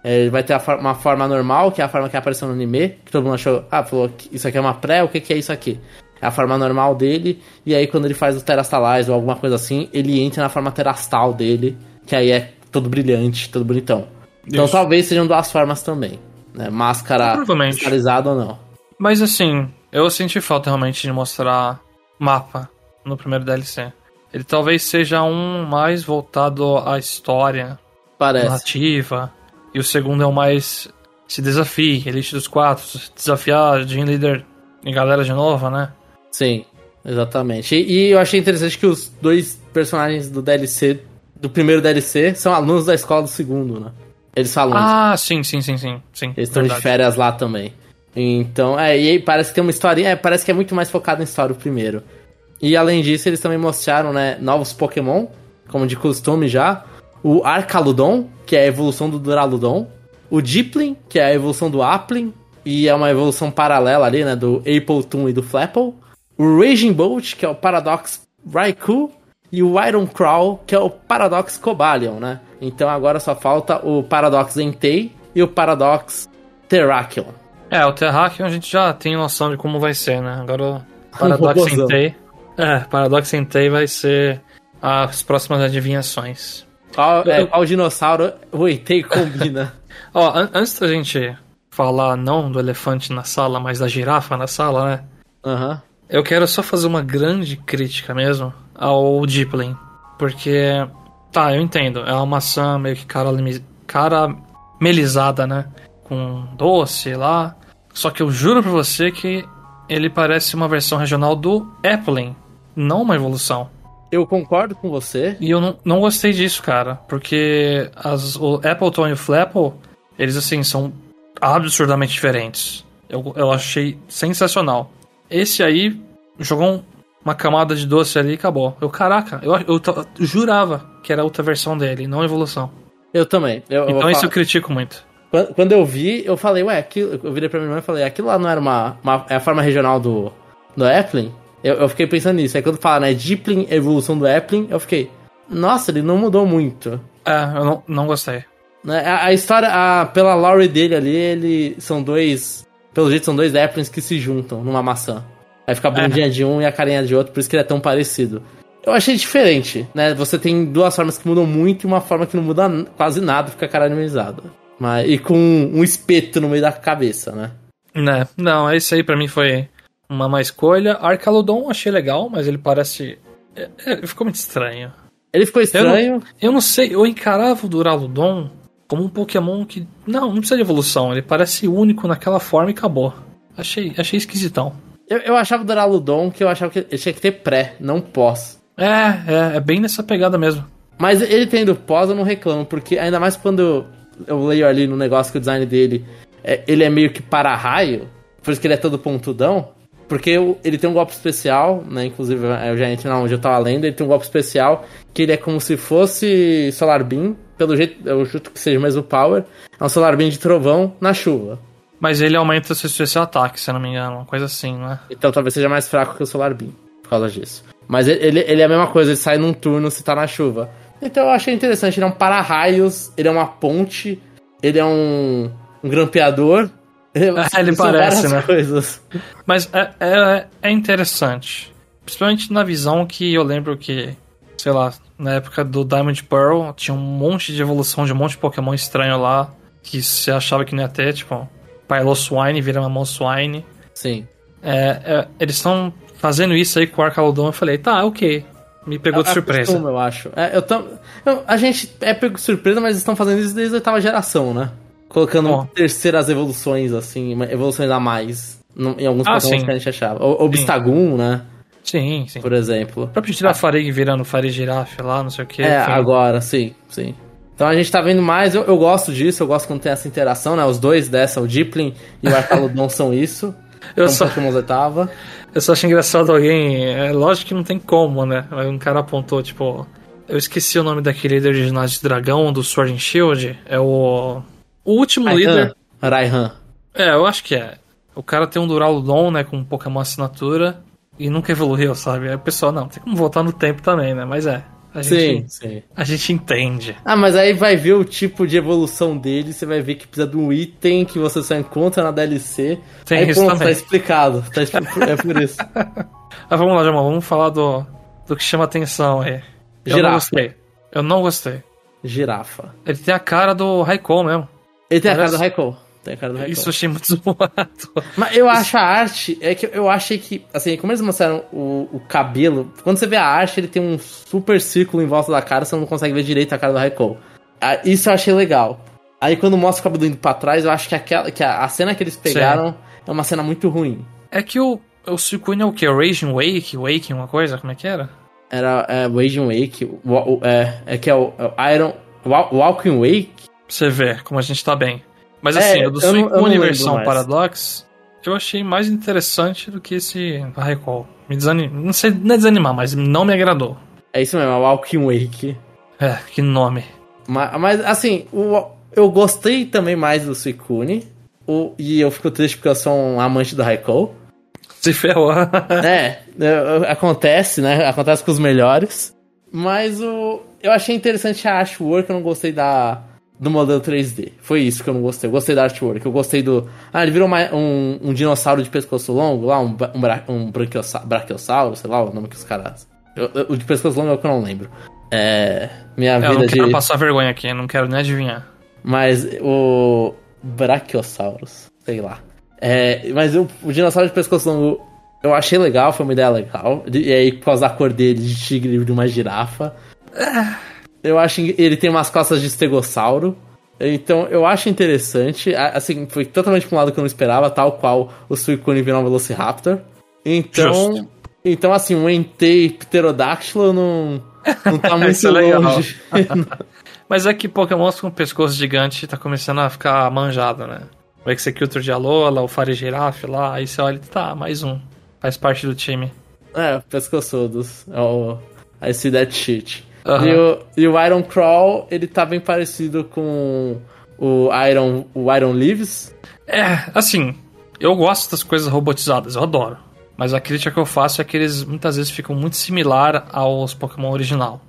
Ele vai ter uma forma normal, que é a forma que apareceu no anime, que todo mundo achou, falou que isso aqui é uma pré, o que é isso aqui? É a forma normal dele, e aí quando ele faz o Terastalize ou alguma coisa assim, ele entra na forma Terastal dele, que aí é todo brilhante, todo bonitão. Então Isso. talvez sejam duas formas também, né? Máscara cristalizada ou não. Mas assim, eu senti falta realmente de mostrar mapa no primeiro DLC. Ele talvez seja um mais voltado à história narrativa, e o segundo é o mais se desafie, Elite dos 4, desafiar Gym Leader e galera de novo, né? Sim, exatamente. E eu achei interessante que os dois personagens do DLC, do primeiro DLC, são alunos da escola do segundo, né? Eles falam sim. Eles estão de férias lá também. Então, e aí parece que tem uma historinha, parece que é muito mais focado em história o primeiro. E além disso, eles também mostraram, né, novos Pokémon, como de costume já. O Arcaludon, que é a evolução do Duraludon. O Dipplin, que é a evolução do Applin, e é uma evolução paralela ali, né, do Appletoon e do Flapple. O Raging Bolt, que é o Paradox Raikou. E o Iron Crawl, que é o Paradox Cobalion, né? Então agora só falta o Paradox Entei e o Paradox Terrakion. O Terrakion a gente já tem noção de como vai ser, né? Agora o Paradox Entei... Paradox Entei vai ser as próximas adivinhações. Qual dinossauro o Entei combina? Antes da gente falar não do elefante na sala, mas da girafa na sala, né? Aham. Eu quero só fazer uma grande crítica mesmo ao Dipplin. Porque, eu entendo, é uma maçã meio que caramelizada, né? Com doce lá. Só que eu juro pra você que ele parece uma versão regional do Applin, não uma evolução. Eu concordo com você. E eu não gostei disso, cara. Porque o Appletoon e o Flapple, eles assim, são absurdamente diferentes. Eu achei sensacional. Esse aí jogou uma camada de doce ali e acabou. Caraca, eu jurava que era outra versão dele, não evolução. Eu também. Então isso eu critico muito. Quando eu vi, eu falei, eu virei pra minha irmã e falei, aquilo lá não era é a forma regional do Applin? Eu fiquei pensando nisso. Aí quando fala, né, Dipplin, evolução do Applin, eu fiquei, nossa, ele não mudou muito. Eu não gostei. A história, pela lore dele ali, pelo jeito são dois Applins que se juntam numa maçã. Aí fica a bundinha de um e a carinha de outro, por isso que ele é tão parecido. Eu achei diferente, né? Você tem duas formas que mudam muito e uma forma que não muda quase nada, fica caramelizada. E com um espeto no meio da cabeça, né? Não, esse aí pra mim foi uma má escolha. Arcaludon achei legal, mas ele parece... Ele ficou muito estranho. Ele ficou estranho? Eu não sei, eu encarava o Duraludon como um Pokémon que... Não precisa de evolução, ele parece único naquela forma e acabou. Achei esquisitão. Eu achava o Duraludon que eu achava que ele tinha que ter pré, não pós. É bem nessa pegada mesmo. Mas ele tendo pós eu não reclamo, porque ainda mais quando eu leio ali no negócio que o design dele, ele é meio que para-raio, por isso que ele é todo pontudão, porque ele tem um golpe especial, né, inclusive eu já entro onde eu tava lendo, ele tem um golpe especial que ele é como se fosse Solar Beam, pelo jeito, eu chuto que seja o mesmo power, é um Solar Beam de trovão na chuva. Mas ele aumenta o seu especial ataque, se eu não me engano, uma coisa assim, né? Então talvez seja mais fraco que o Solar Beam, por causa disso. Mas ele é a mesma coisa, ele sai num turno se tá na chuva. Então eu achei interessante, ele é um para-raios, ele é uma ponte, ele é um grampeador. Ele parece, né? Coisas. Mas é interessante. Principalmente na visão que eu lembro que, sei lá, na época do Diamond Pearl, tinha um monte de evolução de um monte de Pokémon estranho lá, que você achava que não ia ter, tipo... Piloswine vira Mamoswine. Sim. Eles estão fazendo isso aí com o Arcaludon. Eu falei, ok. Me pegou de surpresa. Costume, eu acho. A gente é pego de surpresa, mas estão fazendo isso desde a oitava geração, né? Colocando terceiras evoluções, assim, evoluções a mais. Em alguns Pokémon que a gente achava. O Obstagoon, né? Sim. Por exemplo. O próprio Girafarig virando Farigiraf lá, não sei o que. Agora, sim. Então a gente tá vendo mais, eu gosto disso, eu gosto quando tem essa interação, né? Os dois dessa, o Dipplin e o Arcaludon são isso. Eu só acho engraçado alguém... lógico que não tem como, né? Um cara apontou, tipo... Eu esqueci o nome daquele líder de ginásio de dragão do Sword and Shield. É o último líder... Raihan. Eu acho que é. O cara tem um Duraludon, né? Com um Pokémon assinatura. E nunca evoluiu, sabe? Aí o pessoal, não, tem como voltar no tempo também, né? Mas Sim. A gente entende. Ah, mas aí vai ver o tipo de evolução dele, você vai ver que precisa de um item que você só encontra na DLC. Tem aí isso pronto, também. tá explicado. É por isso. Mas vamos lá, Jamal, vamos falar do que chama atenção aí. Eu não gostei. Girafa. Ele tem a cara do Raikou mesmo. Ele tem a cara do Raikou. Isso eu achei muito zoado. Mas eu acho a arte, eu achei que, assim, como eles mostraram o cabelo, quando você vê a arte, ele tem um super círculo em volta da cara, você não consegue ver direito a cara do Raikou. Isso eu achei legal. Aí quando mostra o cabelo indo pra trás, eu acho que a cena que eles pegaram é uma cena muito ruim. É que o Suicune é o quê? O Raging Wake? Wake, uma coisa? Como é que era? Era Raging Wake, que é o Iron... Walking Wake? Pra você ver como a gente tá bem. Mas assim, o do Suicune versão Paradox, eu achei mais interessante do que esse Raikou. Não sei, não é desanimar, mas não me agradou. É isso mesmo, Walking Wake. Que nome. Mas assim, eu gostei também mais do Suicune. E eu fico triste porque eu sou um amante do Raikou. Se ferrou. Acontece, né? Acontece com os melhores. Mas eu achei interessante a artwork, eu não gostei do modelo 3D. Foi isso que eu não gostei. Eu gostei da artwork. Eu gostei do... ele virou um dinossauro de pescoço longo lá, um brachiosauro, sei lá o nome que os caras... O de pescoço longo é o que eu não lembro. Minha vida eu não quero passar vergonha aqui, eu não quero nem adivinhar. Mas o... Brachiosaurus, sei lá. Mas o dinossauro de pescoço longo eu achei legal, foi uma ideia legal. E aí, por causa da cor dele, de tigre e de uma girafa. Eu acho que ele tem umas costas de estegossauro. Então, eu acho interessante. Assim, foi totalmente pra um lado que eu não esperava, tal qual o Suicune virou um Velociraptor. Então, assim, um Entei pterodáctilo não tá muito longe. Mas é que Pokémon com pescoço gigante tá começando a ficar manjado, né? O Executor de Alola, o Farigiraf lá, aí você olha, tá, mais um. Faz parte do time. Pescoçudos. I see that shit. Uhum. E o Iron Crawl, ele tá bem parecido com o Iron Leaves. Assim, eu gosto das coisas robotizadas, eu adoro. Mas a crítica que eu faço é que eles muitas vezes ficam muito similar aos Pokémon original.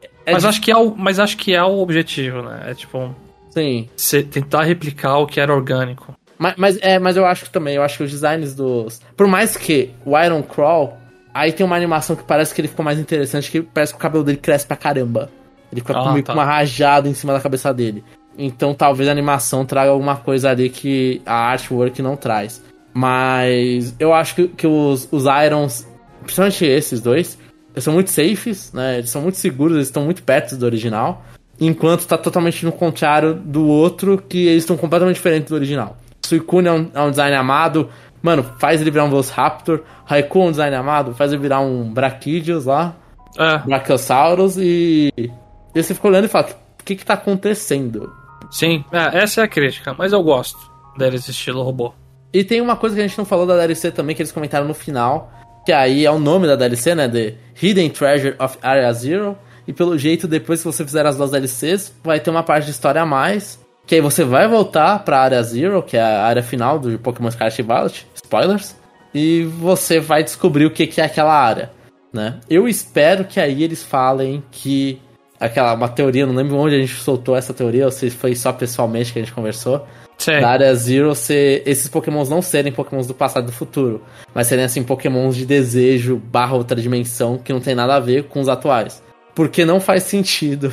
Mas acho que é o objetivo, né? É tipo... Sim. Você tentar replicar o que era orgânico. Mas eu acho que os designs dos... Por mais que o Iron Crawl, aí tem uma animação que parece que ele ficou mais interessante, que parece que o cabelo dele cresce pra caramba. Ele fica com uma rajada em cima da cabeça dele. Então talvez a animação traga alguma coisa ali que a artwork não traz. Mas eu acho que os Irons, principalmente esses dois, eles são muito safes, né? Eles são muito seguros, eles estão muito perto do original. Enquanto tá totalmente no contrário do outro, que eles estão completamente diferentes do original. Suicune é um design amado, mano, faz ele virar um Velociraptor. Raikou é um design amado, faz ele virar um Brachydios lá, Brachiosaurus, e você fica olhando e fala, o que tá acontecendo? Sim, essa é a crítica, mas eu gosto deles estilo robô. E tem uma coisa que a gente não falou da DLC também, que eles comentaram no final, que aí é o nome da DLC, né, The Hidden Treasure of Area Zero. E pelo jeito, depois que você fizer as 2 DLCs, vai ter uma parte de história a mais. Que aí você vai voltar pra Area Zero, que é a área final do Pokémon Scarlet e Violet. Spoilers. E você vai descobrir o que é aquela área, né? Eu espero que aí eles falem que... uma teoria, não lembro onde a gente soltou essa teoria, ou se foi só pessoalmente que a gente conversou. Sim. Da Area Zero, esses Pokémons não serem Pokémons do passado e do futuro. Mas serem, assim, Pokémons de desejo / outra dimensão, que não tem nada a ver com os atuais. Porque não faz sentido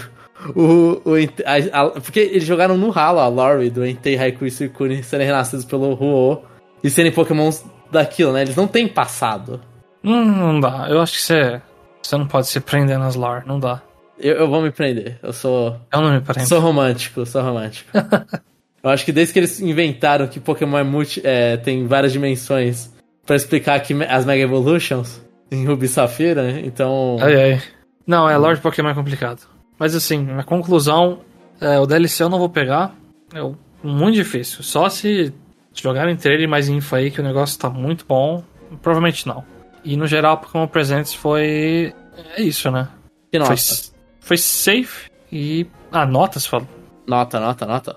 porque eles jogaram no ralo a lore do Entei, Raikou e Suicune serem renascidos pelo Ruo e serem Pokémons daquilo, né? Eles não têm passado. Não dá. Eu acho que você não pode se prender nas lore. Não dá. Eu vou me prender. Eu não me prendo. Sou romântico. Eu acho que desde que eles inventaram que Pokémon tem várias dimensões pra explicar aqui as Mega Evolutions em Ruby e Safira, né? Então... Ai. Não, lore de Pokémon é complicado. Mas assim, na conclusão, o DLC eu não vou pegar. É muito difícil. Só se jogarem trailer mais info aí, que o negócio tá muito bom. Provavelmente não. E no geral, Pokémon Presents foi... É isso, né? Que nota? Foi safe e... nota, você falou? Nota.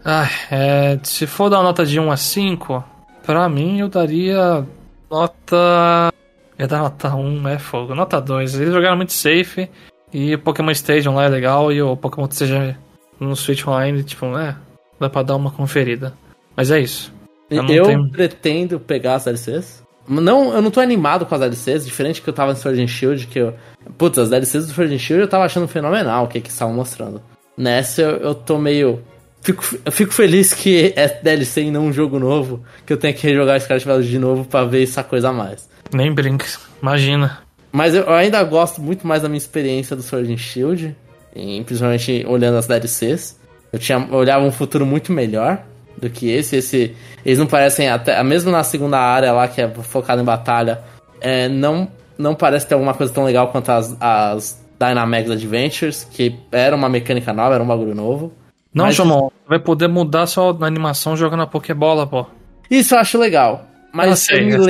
Se for dar uma nota de 1 a 5, pra mim eu daria nota... Ia dar nota 1, fogo. Nota 2. Eles jogaram muito safe. E o Pokémon Stadium lá é legal, e o Pokémon TCG no Switch Online, tipo, dá pra dar uma conferida. Mas é isso. Eu pretendo pegar as DLCs. Não, eu não tô animado com as DLCs, diferente que eu tava em Sword and Shield, Putz, as DLCs do Sword and Shield eu tava achando fenomenal o que estavam mostrando. Nessa eu tô meio... Eu fico feliz que é DLC e não um jogo novo, que eu tenho que rejogar Scarlet Violet de novo pra ver essa coisa a mais. Nem brinca, imagina. Mas eu ainda gosto muito mais da minha experiência do Sword and Shield, principalmente olhando as DLCs. Eu olhava um futuro muito melhor do que esse. Eles não parecem, até mesmo na segunda área lá, que é focada em batalha, não parece ter alguma coisa tão legal quanto as Dynamax Adventures, que era uma mecânica nova, era um bagulho novo. Não, Jamon, vai poder mudar só a animação jogando a Pokébola, pô. Isso eu acho legal. Mas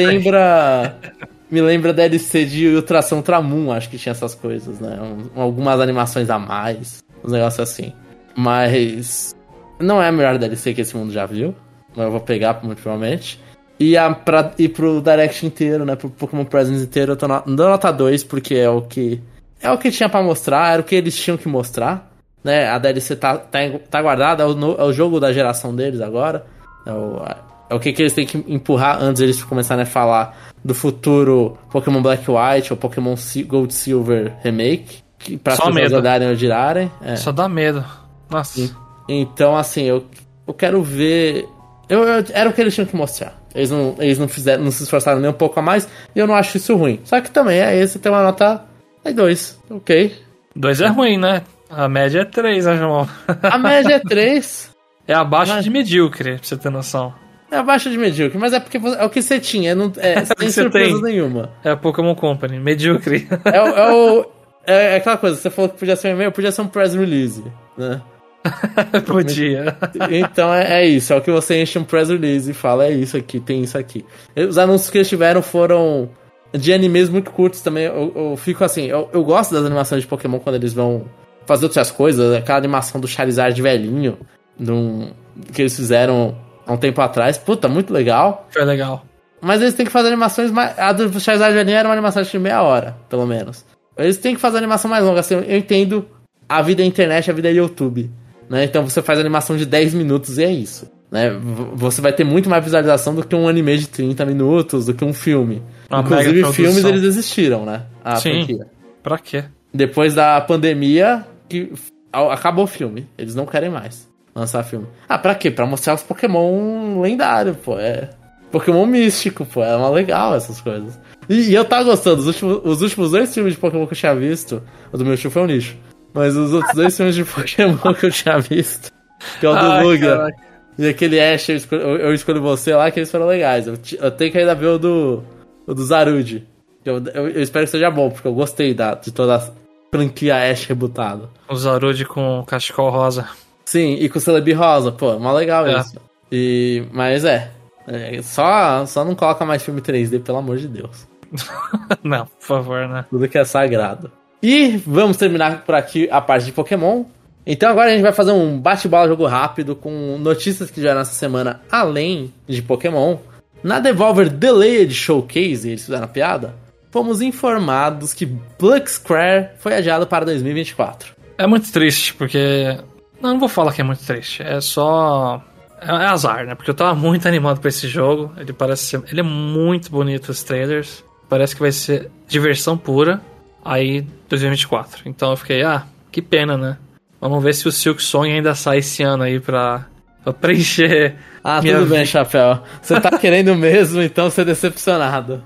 me lembra DLC de Ultração Ultramoon, acho que tinha essas coisas, né? Algumas animações a mais, uns negócios assim. Mas não é a melhor DLC que esse mundo já viu. Eu vou pegar, muito provavelmente. E pro Direct inteiro, né? Pro Pokémon Presents inteiro, eu tô dando nota 2, porque é o que tinha pra mostrar, era o que eles tinham que mostrar. Né? A DLC tá guardada, é o jogo da geração deles agora. É o que eles têm que empurrar antes eles começarem a falar do futuro Pokémon Black e White ou Pokémon Gold Silver Remake. Pra as pessoas olharem ou girarem. Só dá medo. Nossa. Então, assim, eu quero ver... era o que eles tinham que mostrar. Eles não se esforçaram nem um pouco a mais, e eu não acho isso ruim. Só que também, esse tem uma nota 2, ok. 2 é ruim, né? A média é 3, né, João? A média é 3. É abaixo de medíocre, pra você ter noção. É abaixo de medíocre, mas é porque é o que você tinha, sem surpresa nenhuma. É a Pokémon Company, medíocre. É aquela coisa, você falou que podia ser um e-mail, podia ser um press release, né? Podia. Então é isso, é o que você enche um press release e fala, é isso aqui, tem isso aqui. Os anúncios que eles tiveram foram de animes muito curtos também. Eu fico assim, eu gosto das animações de Pokémon quando eles vão fazer outras coisas, aquela animação do Charizard velhinho, que eles fizeram há um tempo atrás, puta, muito legal. Foi legal. Mas eles têm que fazer animações mais... A do Charizard velhinho era uma animação de meia hora, pelo menos. Eles têm que fazer animação mais longa, assim, eu entendo a vida é internet, a vida é YouTube, né? Então você faz animação de 10 minutos e é isso, né? Você vai ter muito mais visualização do que um anime de 30 minutos, do que um filme. Inclusive filmes eles existiram, né? Sim, franquia. Pra quê? Depois da pandemia, que acabou o filme. Eles não querem mais lançar filme. Pra quê? Pra mostrar os Pokémon lendários, pô. Pokémon místico, pô. É uma legal essas coisas. E eu tava gostando. Os últimos 2 filmes de Pokémon que eu tinha visto, o do meu tio foi um lixo. Mas os outros 2 filmes de Pokémon que eu tinha visto, que é o do Lugia e aquele Ash, eu escolho você lá, que eles foram legais. Eu tenho que ainda ver o do Zarude. Eu espero que seja bom, porque eu gostei de toda a franquia Ash rebutado. O Zarude com o cachecol rosa. Sim, e com o Celebi rosa, pô, é mó legal isso. Mas só não coloca mais filme 3D, pelo amor de Deus. Não, por favor, né? Tudo que é sagrado. E vamos terminar por aqui a parte de Pokémon. Então agora a gente vai fazer um bate-bola jogo rápido com notícias que já nessa semana, além de Pokémon. Na Devolver Delayed Showcase, eles fizeram a piada, fomos informados que Block Square foi adiado para 2024. É muito triste, porque... Não vou falar que é muito triste, é só... É azar, né? Porque eu tava muito animado pra esse jogo. Ele é muito bonito, os trailers. Parece que vai ser diversão pura. Aí, 2024. Então eu fiquei, que pena, né? Vamos ver se o Silk Song ainda sai esse ano aí pra preencher. Tudo bem, Chapéu. Você tá querendo mesmo, então ser decepcionado.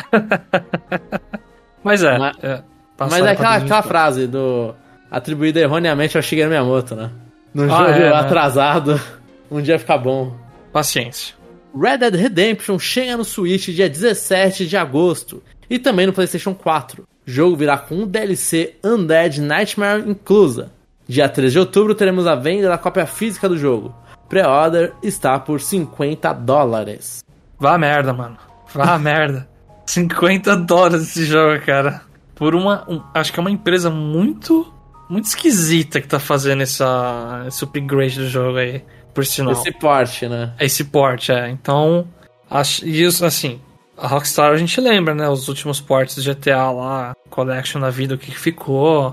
Mas é aquela frase atribuída erroneamente ao Shigeru Miyamoto, né? No jogo atrasado, um dia fica bom. Paciência. Red Dead Redemption chega no Switch dia 17 de agosto e também no PlayStation 4. O jogo virá com um DLC Undead Nightmare inclusa. Dia 13 de outubro teremos a venda da cópia física do jogo. Pre-order está por $50. Vá a merda, mano. Vá a merda. $50 esse jogo, cara. Por acho que é uma empresa muito esquisita que tá fazendo esse upgrade do jogo aí, por sinal. Esse porte, né? Esse porte, Então, isso, assim, a Rockstar a gente lembra, né? Os últimos portes do GTA lá, Collection na vida, o que ficou.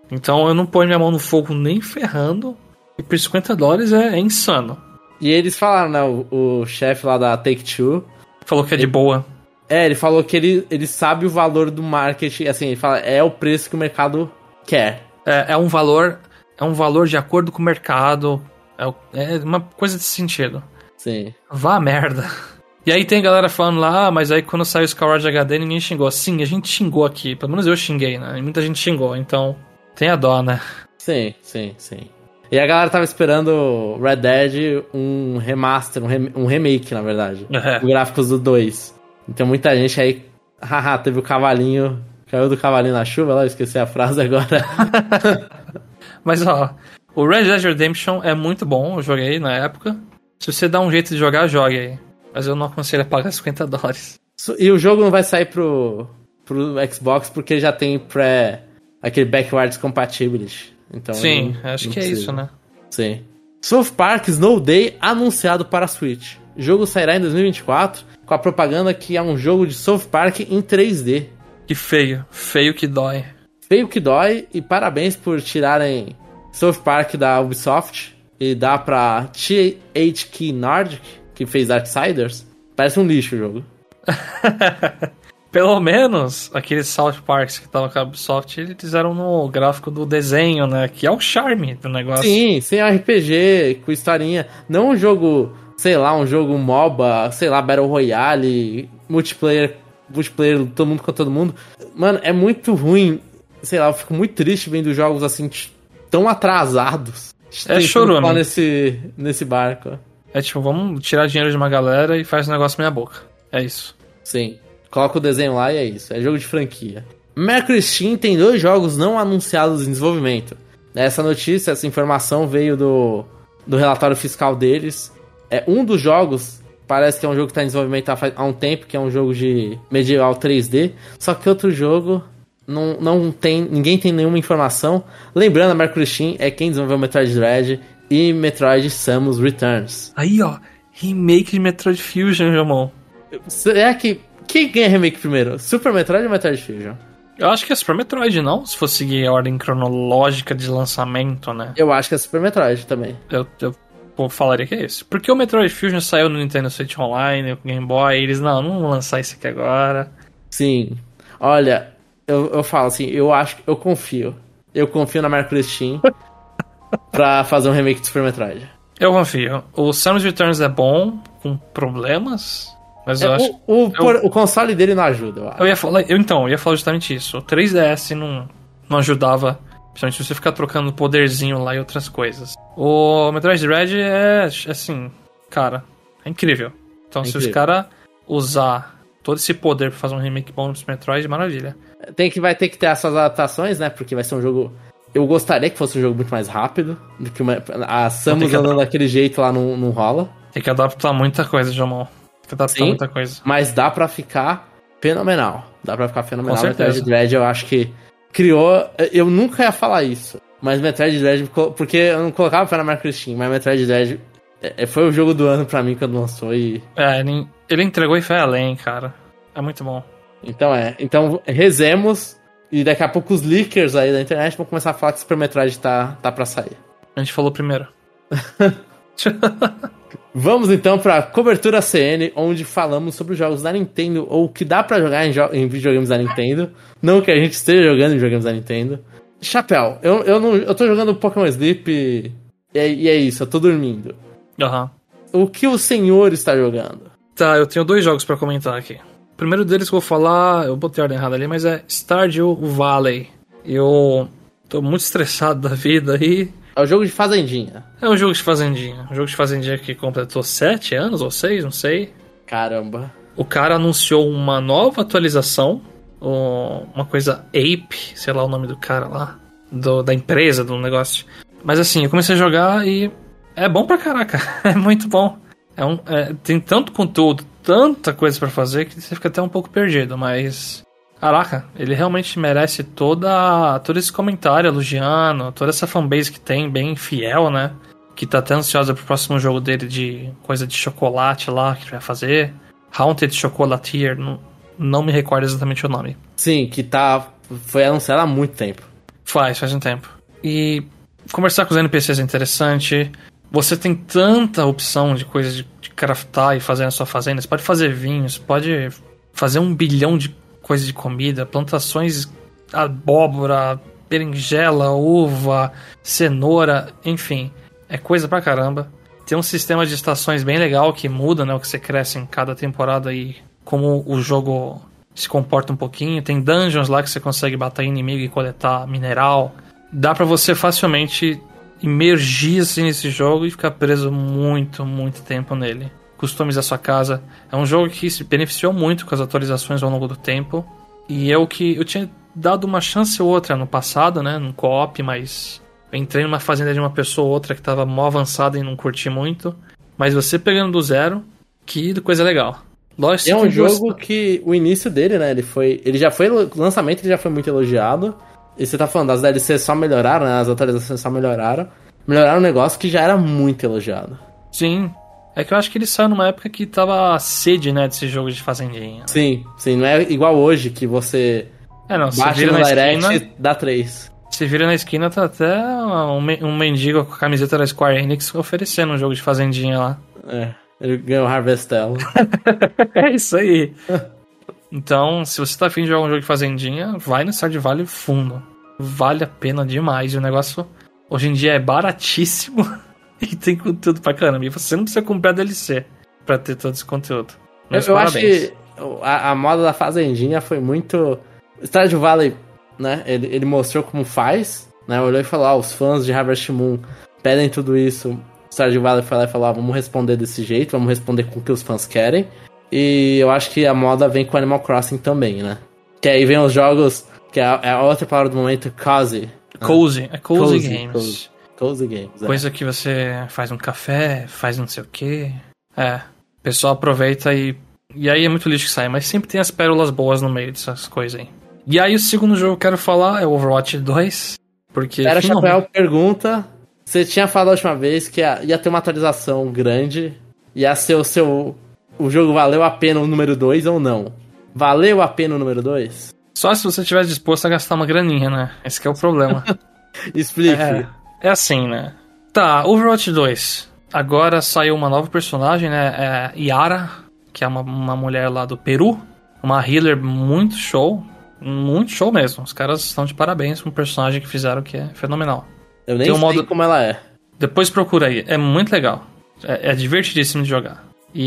Então eu não ponho minha mão no fogo nem ferrando. E por $50 é insano. E eles falaram, né? O chefe lá da Take-Two Falou que é de boa. ele falou que ele sabe o valor do marketing, assim, ele fala, é o preço que o mercado quer. É um valor de acordo com o mercado. É uma coisa desse sentido. Sim. Vá a merda. E aí tem galera falando lá, mas aí quando saiu o Skyward HD ninguém xingou. Sim, a gente xingou aqui. Pelo menos eu xinguei, né? E muita gente xingou, então tenha dó, né? Sim. E a galera tava esperando Red Dead um remaster, um remake, na verdade. Com gráficos do 2. Então muita gente aí, teve o cavalinho, caiu do cavalinho na chuva, lá, eu esqueci a frase agora. Mas ó, o Red Dead Redemption é muito bom, eu joguei na época. Se você dá um jeito de jogar, jogue aí. Mas eu não aconselho a pagar $50. E o jogo não vai sair pro Xbox porque já tem aquele backwards compatibility. Então, sim, acho que é isso, né? Sim. South Park Snow Day anunciado para Switch. O jogo sairá em 2024 com a propaganda que é um jogo de South Park em 3D. Que feio. Feio que dói. Feio que dói, e parabéns por tirarem South Park da Ubisoft e dar pra THQ Nordic, que fez Darksiders. Parece um lixo o jogo. Pelo menos aqueles South Parks que estavam com a Ubisoft, eles fizeram no gráfico do desenho, né? Que é o charme do negócio. Sim, sem RPG, com historinha. Não um jogo, sei lá, um jogo MOBA, sei lá, Battle Royale, multiplayer, todo mundo com todo mundo. Mano, é muito ruim. Sei lá, eu fico muito triste vendo jogos assim tão atrasados. É chorume. Nesse barco. É tipo, vamos tirar dinheiro de uma galera e faz um negócio meia boca. É isso. Sim. Coloca o desenho lá e é isso. É jogo de franquia. Mercury Steam tem 2 jogos não anunciados em desenvolvimento. Essa notícia, essa informação veio do relatório fiscal deles. Um dos jogos parece que é um jogo que está em desenvolvimento há um tempo, que é um jogo de medieval 3D. Só que outro jogo não tem, ninguém tem nenhuma informação. Lembrando, a Mercury Steam é quem desenvolveu Metroid Dread e Metroid Samus Returns. Aí, ó, remake de Metroid Fusion, Jamon. Será que quem ganha remake primeiro? Super Metroid ou Metroid Fusion? Eu acho que é Super Metroid, não? Se fosse seguir a ordem cronológica de lançamento, né? Eu acho que é Super Metroid também. Eu falaria que é esse. Porque o Metroid Fusion saiu no Nintendo Switch Online, o Game Boy, e eles, não vamos lançar isso aqui agora. Sim. Olha, eu falo assim, eu confio. Eu confio na Mercury Steam pra fazer um remake de Super Metroid. Eu confio. O Samus Returns é bom, com problemas... Mas eu acho... o console dele não ajuda, eu acho. Eu ia falar justamente isso. O 3DS não ajudava, principalmente se você ficar trocando poderzinho lá e outras coisas. O Metroid Dread é, assim, cara, é incrível. Então, se os caras usar todo esse poder pra fazer um remake bom no Metroid, maravilha. Vai ter que ter essas adaptações, né? Porque vai ser um jogo... Eu gostaria que fosse um jogo muito mais rápido do que a Samus andando daquele jeito lá não rola. Tem que adaptar muita coisa, Jamon. Sim, muita coisa. Mas dá pra ficar fenomenal. O Metroid Dread, eu acho que criou... Eu nunca ia falar isso, mas Metroid Dread... Porque eu não colocava fé na Mercury Steam, mas Metroid Dread foi o jogo do ano pra mim quando lançou e... Ele entregou e foi além, cara. É muito bom. Então rezemos, e daqui a pouco os leakers aí da internet vão começar a falar que Super Metroid tá pra sair. A gente falou primeiro. Vamos então pra cobertura CN, onde falamos sobre os jogos da Nintendo, ou o que dá pra jogar em videogames da Nintendo. Não que a gente esteja jogando em videogames da Nintendo. Chapéu, eu tô jogando Pokémon Sleep e é isso, eu tô dormindo. O que o senhor está jogando? Tá, eu tenho 2 jogos pra comentar aqui. O primeiro deles que eu vou falar, eu botei a ordem errada ali, mas é Stardew Valley. Eu tô muito estressado da vida aí. É um jogo de fazendinha. É um jogo de fazendinha. Um jogo de fazendinha que completou 7 anos ou 6, não sei. Caramba. O cara anunciou uma nova atualização. Uma coisa Ape, sei lá o nome do cara lá. Da empresa, do negócio. Mas assim, eu comecei a jogar e é bom pra caraca. É muito bom. Tem tanto conteúdo, tanta coisa pra fazer que você fica até um pouco perdido, mas... Caraca, ele realmente merece todo esse comentário elogiando, toda essa fanbase que tem, bem fiel, né? Que tá até ansiosa pro próximo jogo dele de coisa de chocolate lá, que ele vai fazer. Haunted Chocolatier, não me recordo exatamente o nome. Sim, que foi anunciado há muito tempo. Faz um tempo. E conversar com os NPCs é interessante. Você tem tanta opção de coisas de craftar e fazer na sua fazenda. Você pode fazer vinhos, pode fazer 1 bilhão de coisas de comida, plantações, abóbora, berinjela, uva, cenoura, enfim. É coisa pra caramba. Tem um sistema de estações bem legal que muda, né? O que você cresce em cada temporada e como o jogo se comporta um pouquinho. Tem dungeons lá que você consegue bater inimigo e coletar mineral. Dá pra você facilmente imergir assim nesse jogo e ficar preso muito, muito tempo nele. Customizar sua casa. É um jogo que se beneficiou muito com as atualizações ao longo do tempo. E eu tinha dado uma chance ou outra no passado, né? No co-op, mas eu entrei numa fazenda de uma pessoa ou outra que tava mó avançada e não curti muito. Mas você pegando do zero, que coisa legal. É um jogo que o início dele, né? O lançamento ele já foi muito elogiado. E você tá falando, as DLCs só melhoraram, né? As atualizações só melhoraram. Melhoraram um negócio que já era muito elogiado. Sim. É que eu acho que ele saiu numa época que tava a sede, né, desse jogo de fazendinha. Sim. Não é igual hoje que você baixa no Direct e dá 3. Se vira na esquina, tá até um mendigo com a camiseta da Square Enix oferecendo um jogo de fazendinha lá. Ele ganhou o Harvestella. É isso aí. Então, se você tá afim de jogar um jogo de fazendinha, vai no Stardew Valley fundo. Vale a pena demais. E o negócio, hoje em dia, é baratíssimo e tem conteúdo pra caramba. E você não precisa comprar DLC pra ter todo esse conteúdo. Mas eu acho que a moda da fazendinha foi muito... Stardew Valley, né? Ele mostrou como faz, né? Olhou e falou, os fãs de Harvest Moon pedem tudo isso. Stardew Valley foi lá e falou, vamos responder desse jeito, vamos responder com o que os fãs querem. E eu acho que a moda vem com Animal Crossing também, né? Que aí vem os jogos, que é a outra palavra do momento, cozy. Cozy, é cozy games. Cozy games, Coisa que você faz um café, faz não sei o quê. O pessoal aproveita e aí é muito lixo que sai, mas sempre tem as pérolas boas no meio dessas coisas aí. E aí o segundo jogo que eu quero falar é o Overwatch 2, porque... Pera, Chapéu, pergunta, você tinha falado a última vez que ia ter uma atualização grande, ia ser o jogo valeu a pena o número 2 ou não? Valeu a pena o número 2? Só se você estiver disposto a gastar uma graninha, né? Esse que é o problema. Explique. É assim, né? Tá, Overwatch 2. Agora saiu uma nova personagem, né? É Yara, que é uma mulher lá do Peru. Uma healer muito show. Muito show mesmo. Os caras estão de parabéns com o personagem que fizeram, que é fenomenal. Eu nem sei como ela é. Depois procura aí. É muito legal. É divertidíssimo de jogar.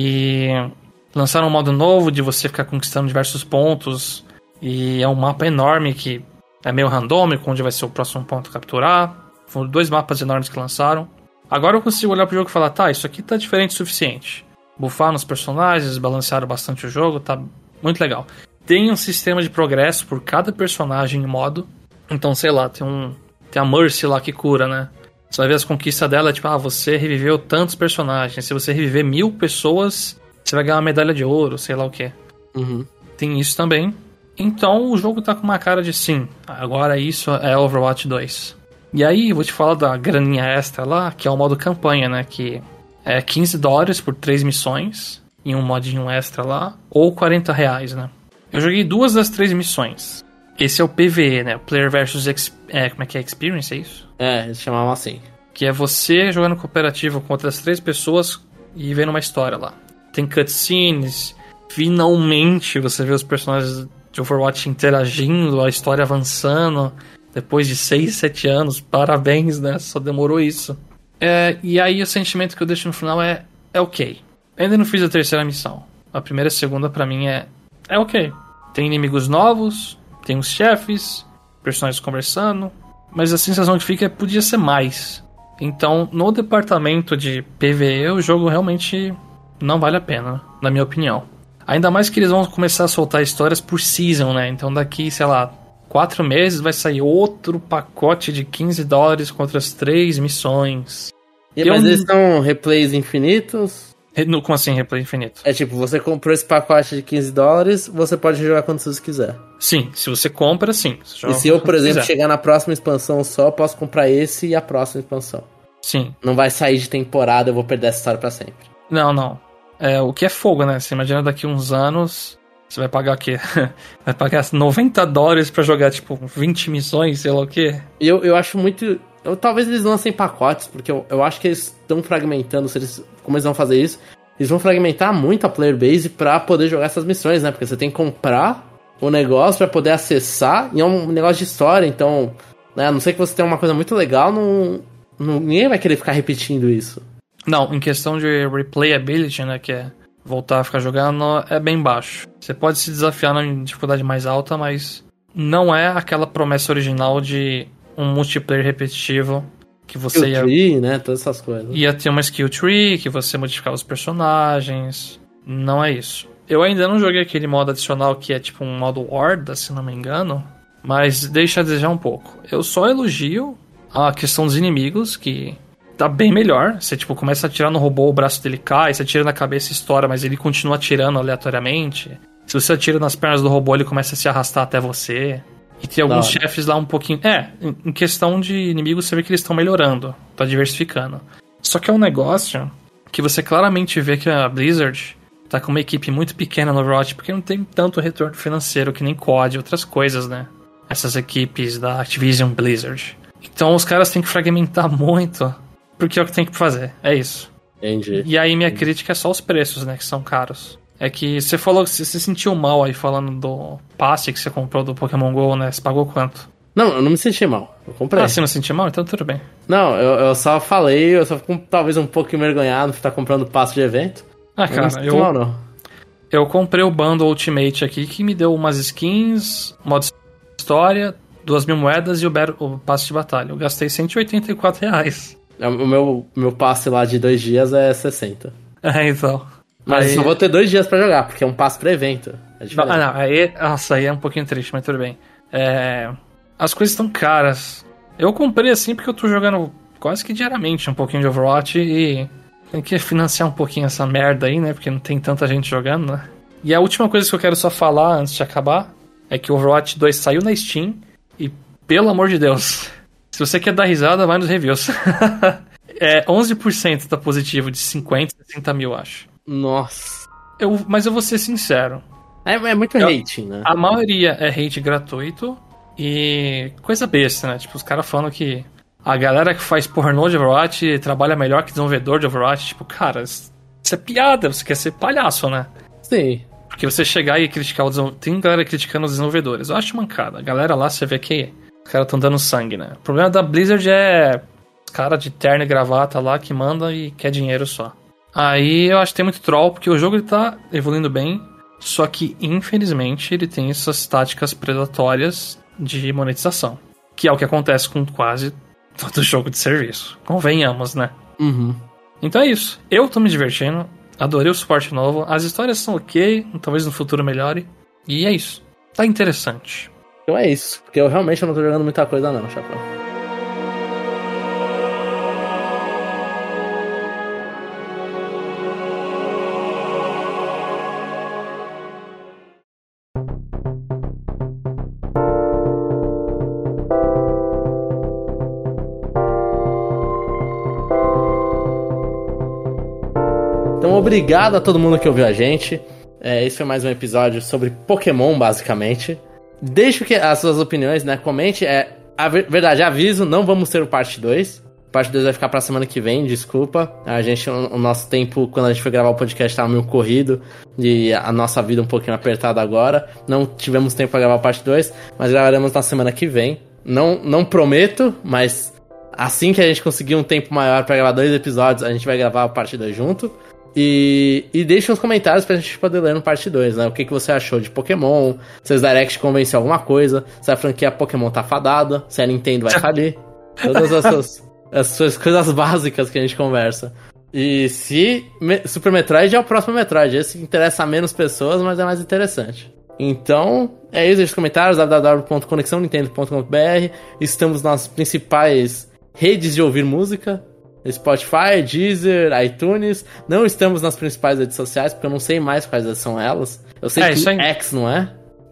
E lançaram um modo novo de você ficar conquistando diversos pontos. E é um mapa enorme que é meio randômico, onde vai ser o próximo ponto a capturar. Foram 2 mapas enormes que lançaram. Agora eu consigo olhar pro jogo e falar, tá, isso aqui tá diferente o suficiente. Bufaram nos personagens, balancearam bastante o jogo, tá muito legal. Tem um sistema de progresso por cada personagem em modo. Então, sei lá, tem a Mercy lá que cura, né? Você vai ver as conquistas dela, tipo, você reviveu tantos personagens. Se você reviver 1000 pessoas, você vai ganhar uma medalha de ouro, sei lá o que. Uhum. Tem isso também. Então o jogo tá com uma cara de sim, agora isso é Overwatch 2. E aí, eu vou te falar da graninha extra lá, que é o modo campanha, né? Que é $15 por 3 missões, em um modinho extra lá, ou R$40, né? Eu joguei 2 das 3 missões. Esse é o PvE, né? Player versus como é que é? Experience, é isso? Eles chamavam assim. Que é você jogando cooperativo com outras 3 pessoas e vendo uma história lá. Tem cutscenes, finalmente você vê os personagens de Overwatch interagindo, a história avançando, depois de 6, 7 anos, parabéns, né? Só demorou isso. E aí o sentimento que eu deixo no final é ok. Ainda não fiz a 3ª missão. A primeira e a segunda pra mim é ok. Tem inimigos novos, tem os chefes, personagens conversando, mas a sensação que fica podia ser mais. Então, no departamento de PvE, o jogo realmente não vale a pena, na minha opinião. Ainda mais que eles vão começar a soltar histórias por season, né? Então daqui, sei lá, 4 meses vai sair outro pacote de $15 com outras 3 missões. Mas eles são replays infinitos? Como assim, replay infinito? É tipo, você comprou esse pacote de $15, você pode jogar quantas vezes quiser. Sim, se você compra, sim. E se eu, por exemplo, chegar na próxima expansão só, eu posso comprar esse e a próxima expansão. Sim. Não vai sair de temporada, eu vou perder essa história pra sempre. Não. O que é fogo, né? Você imagina daqui uns anos, Você vai pagar o quê? Vai pagar $90 pra jogar, tipo, 20 missões, sei lá o quê? E eu acho muito... talvez eles lancem pacotes, porque eu acho que eles estão fragmentando, como eles vão fazer isso, eles vão fragmentar muito a player base pra poder jogar essas missões, né? Porque você tem que comprar o negócio pra poder acessar, e é um negócio de história, então, né? A não ser que você tenha uma coisa muito legal, ninguém vai querer ficar repetindo isso. Não, em questão de replayability, né, que é voltar a ficar jogando, é bem baixo. Você pode se desafiar na dificuldade mais alta, mas não é aquela promessa original de um multiplayer repetitivo que você skill tree, né, todas essas coisas. Ia ter uma skill tree, que você modificava os personagens. Não é isso. Eu ainda não joguei aquele modo adicional que é tipo um modo Horda, se não me engano, mas deixa a desejar um pouco. Eu só elogio a questão dos inimigos, que tá bem melhor. Você tipo começa a atirar no robô, o braço dele cai, você atira na cabeça e estoura, mas ele continua atirando aleatoriamente. Se você atira nas pernas do robô, ele começa a se arrastar até você. E tem alguns chefes lá um pouquinho... em questão de inimigos, você vê que eles estão melhorando, tá diversificando. Só que é um negócio que você claramente vê que a Blizzard tá com uma equipe muito pequena no Overwatch, porque não tem tanto retorno financeiro que nem COD e outras coisas, né? Essas equipes da Activision Blizzard. Então os caras têm que fragmentar muito, porque é o que tem que fazer, é isso. Entendi. E aí minha crítica é só os preços, né, que são caros. É que você falou que você se sentiu mal aí falando do passe que você comprou do Pokémon GO, né? Você pagou quanto? Não, eu não me senti mal. Eu comprei. Ah, você não se sentiu mal? Então tudo bem. Não, eu só falei, eu só fico talvez um pouco envergonhado por estar comprando passe de evento. Ah, cara, mal, não. Eu comprei o bundle Ultimate aqui, que me deu umas skins, modo história, 2.000 moedas e o passe de batalha. Eu gastei R$184. O meu passe lá de 2 dias é 60. Então... Mas aí... só vou ter 2 dias pra jogar, porque é um passe pra evento. Aí é um pouquinho triste, mas tudo bem. As coisas estão caras. Eu comprei assim porque eu tô jogando quase que diariamente um pouquinho de Overwatch e tem que financiar um pouquinho essa merda aí, né? Porque não tem tanta gente jogando, né? E a última coisa que eu quero só falar antes de acabar é que o Overwatch 2 saiu na Steam e, pelo amor de Deus, se você quer dar risada, vai nos reviews. 11% tá positivo de 50, 60 mil, acho. Nossa. Mas eu vou ser sincero. É muito hate, né? A maioria é hate gratuito e coisa besta, né? Tipo, os caras falando que a galera que faz pornô de Overwatch trabalha melhor que desenvolvedor de Overwatch. Tipo, cara, isso é piada, você quer ser palhaço, né? Sim. Porque você chegar e criticar tem galera criticando os desenvolvedores. Eu acho mancada. A galera lá, você vê que os caras estão dando sangue, né? O problema da Blizzard é os caras de terno e gravata lá que mandam e quer dinheiro só. Aí eu acho que tem muito troll, porque o jogo ele tá evoluindo bem, só que, infelizmente, ele tem essas táticas predatórias de monetização, que é o que acontece com quase todo jogo de serviço. Convenhamos, né? Uhum. Então é isso. Eu tô me divertindo, adorei o suporte novo, as histórias são ok, talvez no futuro melhore, e é isso. Tá interessante. Então é isso, porque eu realmente não tô jogando muita coisa não, Chapéu. Então, obrigado a todo mundo que ouviu a gente. Esse foi mais um episódio sobre Pokémon, basicamente. Deixe as suas opiniões, né? Comente. Verdade, aviso, não vamos ter o parte 2. Parte 2 vai ficar pra semana que vem, desculpa. O nosso tempo, quando a gente foi gravar o podcast, tava meio corrido. E a nossa vida um pouquinho apertada agora. Não tivemos tempo pra gravar a parte 2, mas gravaremos na semana que vem. Não prometo, mas assim que a gente conseguir um tempo maior pra gravar 2 episódios, a gente vai gravar a parte 2 junto. E deixe nos comentários pra gente poder ler no parte 2, né? O que você achou de Pokémon, se os Direct convenceu alguma coisa, se a franquia Pokémon tá fadada, se a Nintendo vai falir. Todas essas coisas básicas que a gente conversa. E se Super Metroid é o próximo Metroid, esse interessa a menos pessoas, mas é mais interessante. Então, é isso, deixe nos comentários, www.conexãonintendo.com.br. Estamos nas principais redes de ouvir música, Spotify, Deezer, iTunes. Não estamos nas principais redes sociais, porque eu não sei mais quais são elas. Eu sei que X, não é?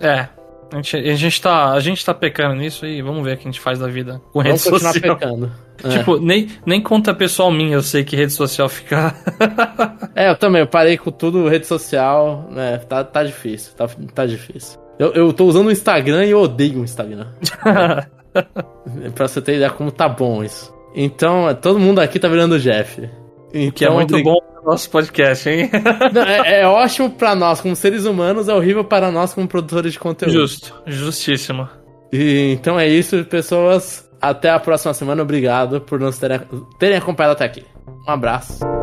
A gente tá pecando nisso e vamos ver o que a gente faz da vida com redes sociais. Vamos continuar pecando. Tipo, nem conta pessoal minha, eu sei que rede social fica... Eu também, eu parei com tudo, rede social, né, tá difícil, tá difícil. Eu tô usando o Instagram e eu odeio o Instagram. Pra você ter ideia como tá bom isso. Então, todo mundo aqui tá virando Jeff. Então, que é muito bom pro nosso podcast, hein? É ótimo pra nós como seres humanos, é horrível para nós como produtores de conteúdo. Justíssimo. E, então é isso, pessoas. Até a próxima semana. Obrigado por nos terem acompanhado até aqui. Um abraço.